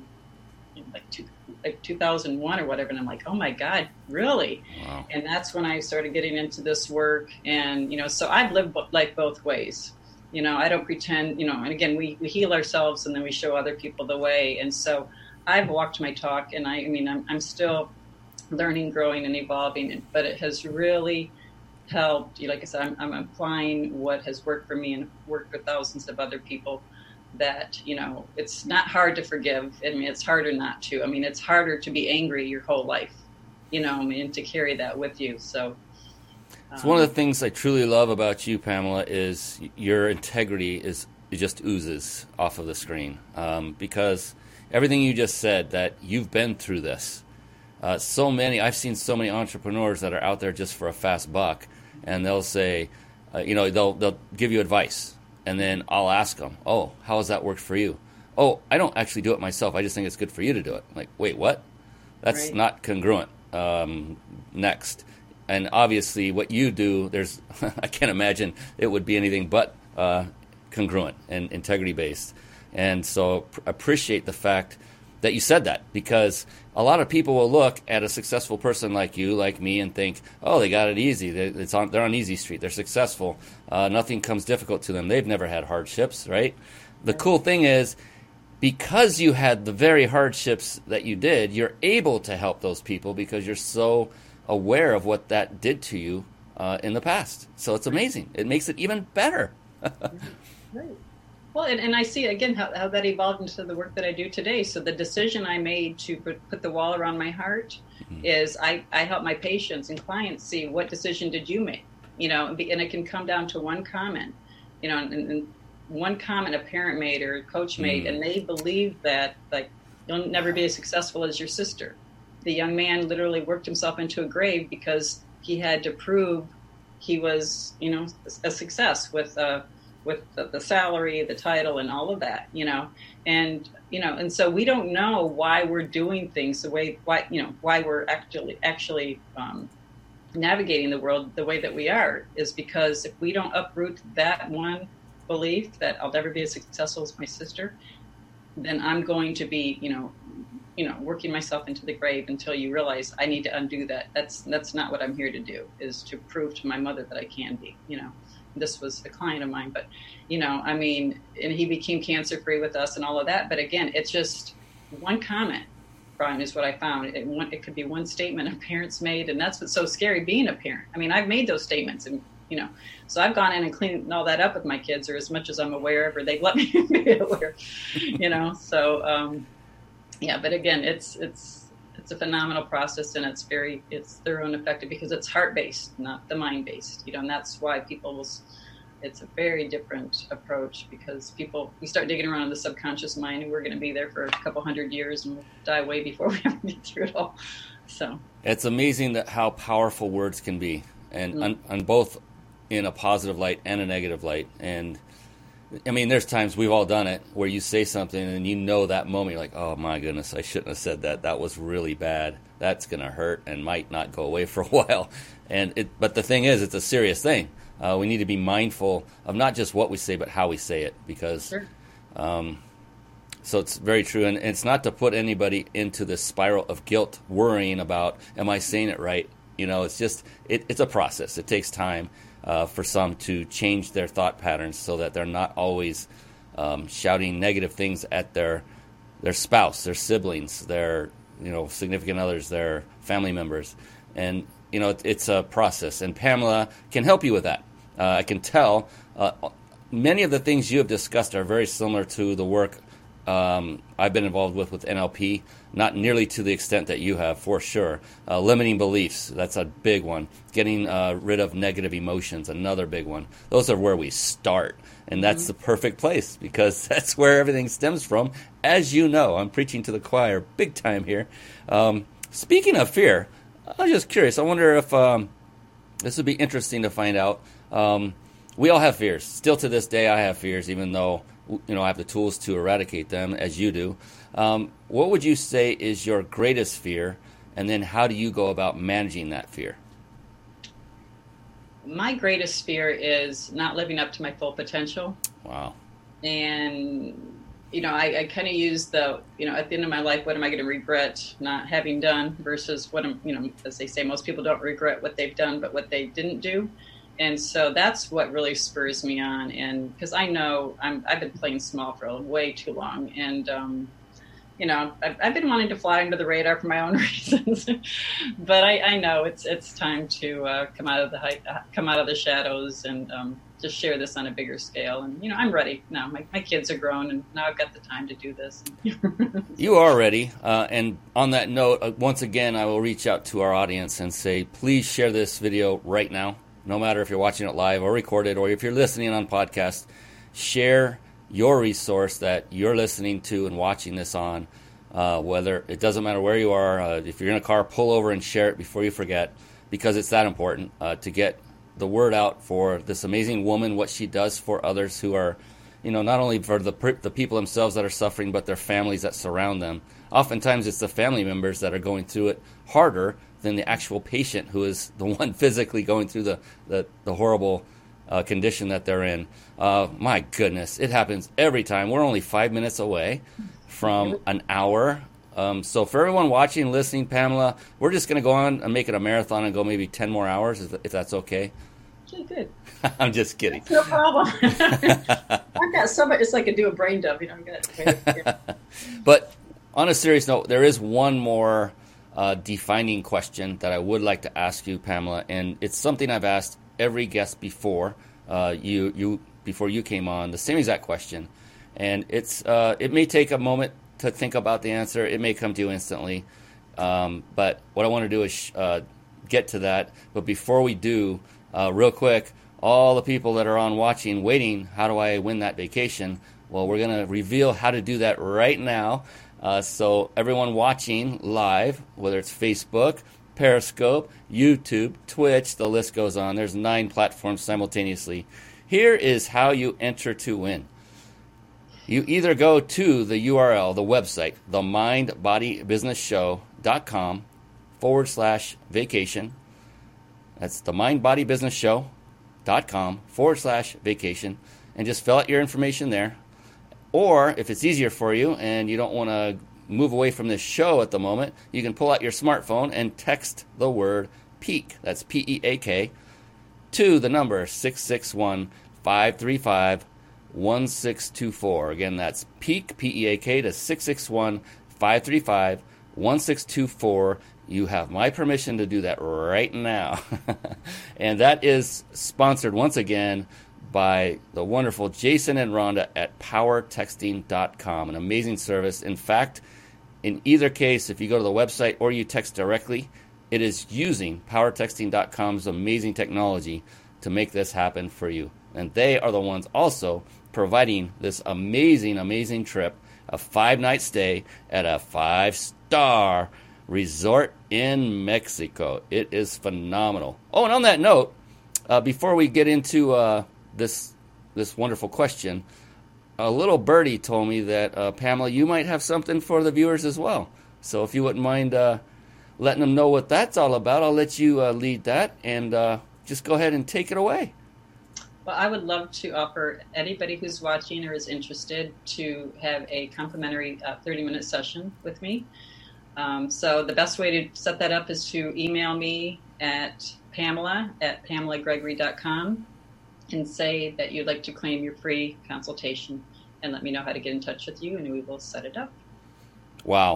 like 2001 or whatever. And I'm like, oh my God, really? Wow. And that's when I started getting into this work. And, so I've lived life both ways. I don't pretend, and again, we heal ourselves and then we show other people the way. And so I've walked my talk, and I'm still learning, growing, and evolving, but it has really helped. Like I said, I'm applying what has worked for me and worked for thousands of other people. That it's not hard to forgive. It's harder not to. It's harder to be angry your whole life, and to carry that with you. So one of the things I truly love about you, Pamela, is your integrity it just oozes off of the screen, because everything you just said, that you've been through this. I've seen so many entrepreneurs that are out there just for a fast buck, and they'll say, they'll give you advice, and then I'll ask them, oh, how has that worked for you? Oh, I don't actually do it myself. I just think it's good for you to do it. I'm like, wait, what? That's right. Not congruent. Next. And obviously what you do, I can't imagine it would be anything but congruent and integrity-based. And so appreciate the fact that you said that, because a lot of people will look at a successful person like you, like me, and think, oh, they got it easy. They're on easy street. They're successful. Nothing comes difficult to them. They've never had hardships, right? The cool thing is, because you had the very hardships that you did, you're able to help those people because you're so aware of what that did to you in the past. So it's amazing. It makes it even better. Right. Well, and I see, again, how that evolved into the work that I do today. So the decision I made to put the wall around my heart is I help my patients and clients see, what decision did you make? And it can come down to one comment, and one comment a parent made or a coach made, and they believe that, like, you'll never be as successful as your sister. The young man literally worked himself into a grave because he had to prove he was, a success with the salary, the title, and all of that, and so we don't know why we're doing things the way, why we're actually navigating the world the way that we are, is because if we don't uproot that one belief that I'll never be as successful as my sister, then I'm going to be, working myself into the grave until you realize I need to undo that. That's not what I'm here to do, is to prove to my mother that I can be, This was a client of mine, but, and he became cancer-free with us and all of that. But again, it's just one comment, Brian, is what I found. It could be one statement a parent's made, and that's what's so scary being a parent. I mean, I've made those statements, and, so I've gone in and cleaned all that up with my kids, or as much as I'm aware of, or they've let me be aware, So, but again, it's a phenomenal process, and it's thorough and effective because it's heart-based, not the mind-based, and that's why it's a very different approach, because we start digging around in the subconscious mind, and we're going to be there for a couple hundred years, and we'll die way before we ever get through it all. So it's amazing that how powerful words can be, and on both in a positive light and a negative light. And I mean, there's times we've all done it where you say something and that moment you're like, oh my goodness, I shouldn't have said that. That was really bad. That's going to hurt and might not go away for a while. But the thing is, it's a serious thing. We need to be mindful of not just what we say, but how we say it, because sure. So it's very true. And it's not to put anybody into this spiral of guilt, worrying about, am I saying it right? It's just, it's a process. It takes time. For some to change their thought patterns so that they're not always shouting negative things at their spouse, their siblings, their significant others, their family members. And it's a process, and Pamela can help you with that. I can tell many of the things you have discussed are very similar to the work I've been involved with NLP, not nearly to the extent that you have, for sure. Limiting beliefs, that's a big one. Getting rid of negative emotions, another big one. Those are where we start, and that's the perfect place, because that's where everything stems from. As you know, I'm preaching to the choir big time here. Speaking of fear, I'm just curious. I wonder if this would be interesting to find out. We all have fears. Still to this day, I have fears, even though I have the tools to eradicate them, as you do. What would you say is your greatest fear, and then how do you go about managing that fear? My greatest fear is not living up to my full potential. Wow. And, I kind of use at the end of my life, what am I going to regret not having done versus what I'm, as they say, most people don't regret what they've done, but what they didn't do. And so that's what really spurs me on. And because I know I've been playing small for way too long. And, I've been wanting to fly under the radar for my own reasons. But I know it's time to come out of the shadows and just share this on a bigger scale. And, I'm ready now. My kids are grown, and now I've got the time to do this. You are ready. And on that note, once again, I will reach out to our audience and say, please share this video right now. No matter if you're watching it live or recorded, or if you're listening on podcast, share your resource that you're listening to and watching this on. Whether it doesn't matter where you are, if you're in a car, pull over and share it before you forget, because it's that important to get the word out for this amazing woman, what she does for others who are, not only for the people themselves that are suffering, but their families that surround them. Oftentimes it's the family members that are going through it harder than the actual patient, who is the one physically going through the horrible condition that they're in. My goodness, it happens every time. We're only 5 minutes away from an hour. So for everyone watching, listening, Pamela, we're just going to go on and make it a marathon and go maybe 10 more hours, if that's okay. Okay, good. I'm just kidding. No problem. I've got so much. It's like I do a brain dump. Yeah. But on a serious note, there is one more defining question that I would like to ask you, Pamela, and it's something I've asked every guest before before you came on, the same exact question, and it may take a moment to think about the answer. It may come to you instantly, but what I want to do is get to that. But before we do, real quick, all the people that are on watching, waiting, how do I win that vacation? Well, we're going to reveal how to do that right now. So everyone watching live, whether it's Facebook, Periscope, YouTube, Twitch, the list goes on. There's 9 platforms simultaneously. Here is how you enter to win. You either go to the URL, the website, themindbodybusinessshow.com/vacation. That's themindbodybusinessshow.com/vacation. And just fill out your information there. Or if it's easier for you and you don't want to move away from this show at the moment, you can pull out your smartphone and text the word PEAK, that's PEAK, to the number 661-535-1624. Again, that's PEAK, P-E-A-K, to 661-535-1624. You have my permission to do that right now. And that is sponsored once again by the wonderful Jason and Rhonda at powertexting.com, an amazing service. In fact, in either case, if you go to the website or you text directly, it is using powertexting.com's amazing technology to make this happen for you. And they are the ones also providing this amazing, amazing trip, a 5-night stay at a 5-star resort in Mexico. It is phenomenal. Oh, and on that note, before we get into this wonderful question, a little birdie told me that, Pamela, you might have something for the viewers as well. So if you wouldn't mind letting them know what that's all about, I'll let you lead that, and just go ahead and take it away. Well, I would love to offer anybody who's watching or is interested to have a complimentary 30-minute session with me. So the best way to set that up is to email me at Pamela@PamelaGregory.com and say that you'd like to claim your free consultation, and let me know how to get in touch with you, and we will set it up. Wow.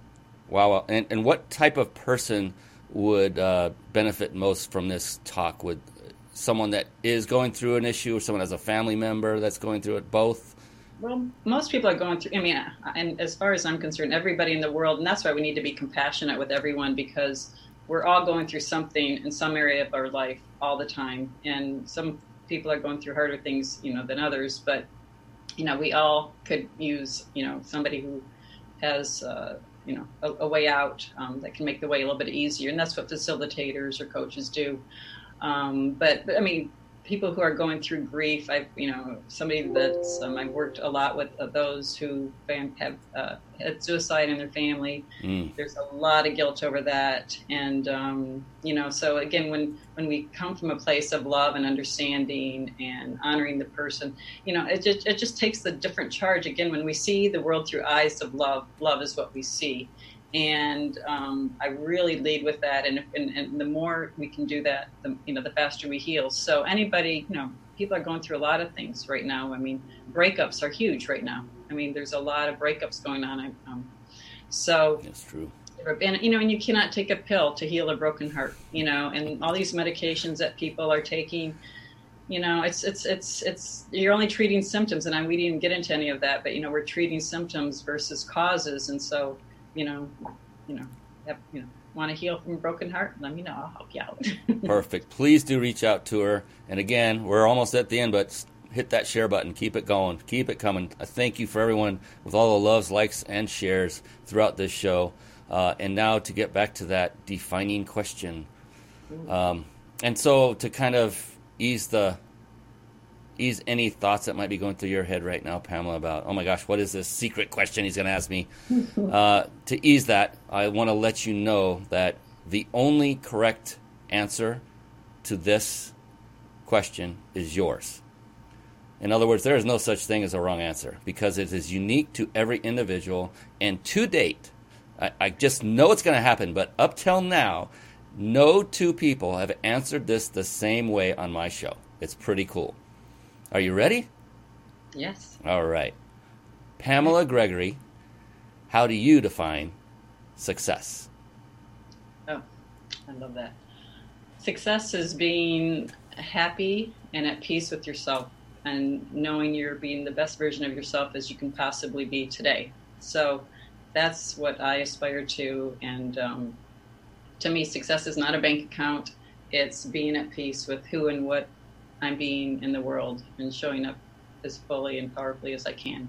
And what type of person would benefit most from this talk? Would someone that is going through an issue, or someone as a family member that's going through it, both? Well, most people are going through, and as far as I'm concerned, everybody in the world, and that's why we need to be compassionate with everyone, because we're all going through something in some area of our life all the time, and some people are going through harder things, than others, but, we all could use, somebody who has, a way out that can make the way a little bit easier, and that's what facilitators or coaches do. But people who are going through grief, somebody that's, I've worked a lot with those who have had suicide in their family. There's a lot of guilt over that. And, so again, when we come from a place of love and understanding and honoring the person, it just takes the different charge. Again, when we see the world through eyes of love, love is what we see. And I really lead with that, and the more we can do that, the faster we heal. So anybody, people are going through a lot of things right now. Breakups are huge right now. There's a lot of breakups going on. So that's true. And and you cannot take a pill to heal a broken heart. And all these medications that people are taking. It's you're only treating symptoms, and we didn't get into any of that. But we're treating symptoms versus causes, and so. Want to heal from a broken heart? Let me know. I'll help you out. Perfect. Please do reach out to her. And again, we're almost at the end, but hit that share button. Keep it going. Keep it coming. I thank you for everyone with all the loves, likes, and shares throughout this show. And now to get back to that defining question. And so to kind of ease any thoughts that might be going through your head right now, Pamela, about, oh my gosh, what is this secret question he's going to ask me? To ease that, I want to let you know that the only correct answer to this question is yours. In other words, there is no such thing as a wrong answer, because it is unique to every individual. And to date, I just know it's going to happen, but up till now, No two people have answered this the same way on my show. It's pretty cool. Are you ready? Yes. All right. Pamela Gregory, how do you define success? Oh, I love that. Success is being happy and at peace with yourself and knowing you're being the best version of yourself as you can possibly be today. So that's what I aspire to. And to me, success is not a bank account. It's being at peace with who and what I'm being in the world and showing up as fully and powerfully as I can.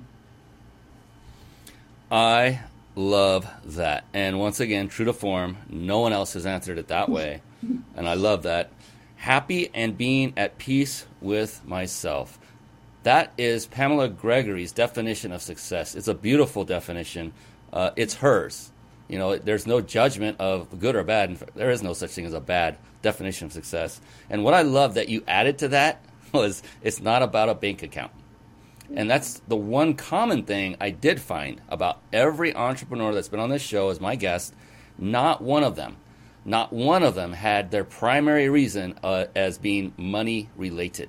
I love that. And once again, true to form, no one else has answered it that way. And I love that. Happy and being at peace with myself. That is Pamela Gregory's definition of success. It's a beautiful definition. It's hers. You know, there's no judgment of good or bad. There is no such thing as a bad definition of success. And what I love that you added to that was it's not about a bank account. And that's the one common thing I did find about every entrepreneur that's been on this show as my guest. Not one of them had their primary reason as being money related.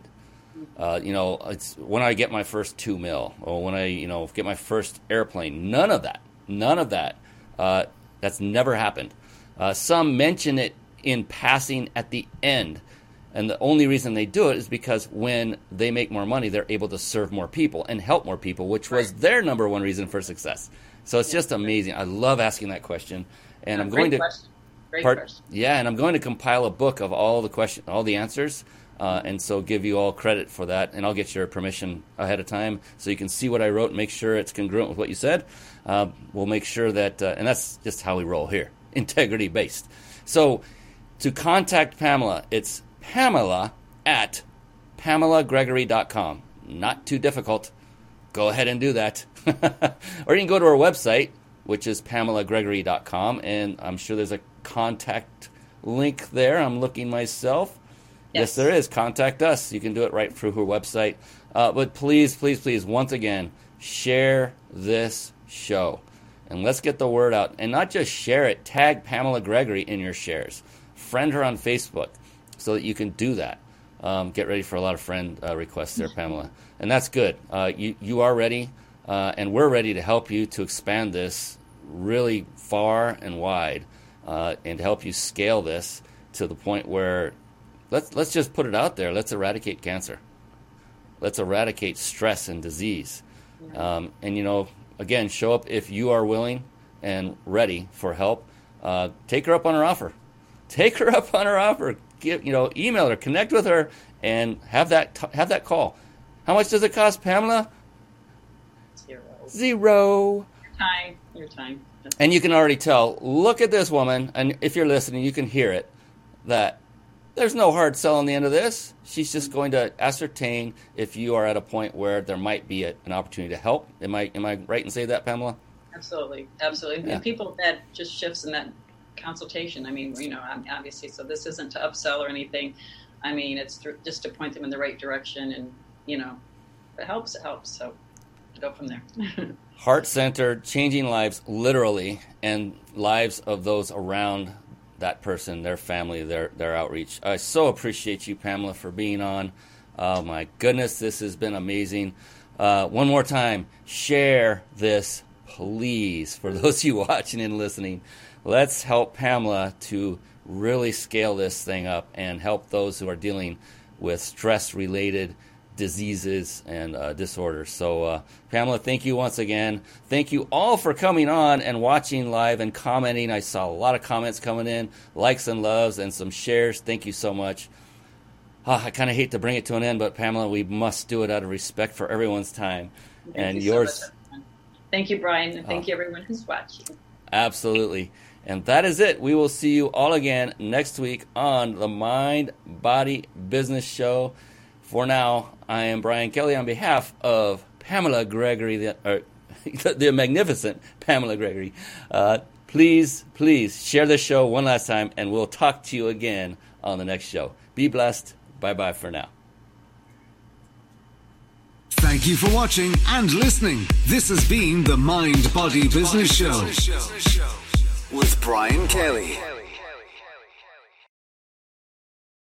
It's when I get my first $2 million or when I, get my first airplane. None of that. That's never happened. Some mention it in passing at the end. And the only reason they do it is because when they make more money, they're able to serve more people and help more people, which was their number one reason for success. So it's just amazing. I love asking that question. And I'm going to Great question. Yeah, and I'm going to compile a book of all the answers, and so give you all credit for that. And I'll get your permission ahead of time so you can see what I wrote and make sure it's congruent with what you said. We'll make sure that, and that's just how we roll here, integrity based. So to contact Pamela, it's Pamela at PamelaGregory.com. Not too difficult. Go ahead and do that. Or you can go to our website, which is PamelaGregory.com, and I'm sure there's a contact link there. I'm looking myself. Yes, there is. Contact us. You can do it right through her website. But please, once again, share this show. And let's get the word out. And not just share it, tag Pamela Gregory in your shares. Friend her on Facebook so that you can do that. Get ready for a lot of friend requests there, Pamela. And that's good. You are ready, and we're ready to help you to expand this really far and wide, and to help you scale this to the point where let's just put it out there. Let's eradicate cancer. Let's eradicate stress and disease. And again, show up if you are willing and ready for help. Take her up on her offer. Email her, connect with her, and have that call. How much does it cost, Pamela? Zero. Your time. And you can already tell, look at this woman, and if you're listening, you can hear it, that there's no hard sell on the end of this. She's just going to ascertain if you are at a point where there might be an opportunity to help. Am I right in saying that, Pamela? Absolutely. Yeah. And people, that just shifts in that consultation. I mean, obviously, so this isn't to upsell or anything. I mean, it's just to point them in the right direction, and, if it helps, it helps. So go from there. Heart-centered, changing lives, literally, and lives of those around that person, their family, their outreach. I so appreciate you, Pamela, for being on. Oh, my goodness, this has been amazing. One more time, share this, please, for those of you watching and listening. Let's help Pamela to really scale this thing up and help those who are dealing with stress-related diseases and disorders. So, Pamela, thank you once again. Thank you all for coming on and watching live and commenting. I saw a lot of comments coming in, likes and loves, and some shares. Thank you so much. I kind of hate to bring it to an end, but Pamela, we must do it out of respect for everyone's time. Thank you yours. So much. Thank you, Brian, and thank you, everyone who's watching. Absolutely. And that is it. We will see you all again next week on the Mind, Body, Business Show. For now, I am Brian Kelly on behalf of Pamela Gregory, the magnificent Pamela Gregory. Please share this show one last time, and we'll talk to you again on the next show. Be blessed. Bye-bye for now. Thank you for watching and listening. This has been the Mind, Body, Business Show with Brian Kelly.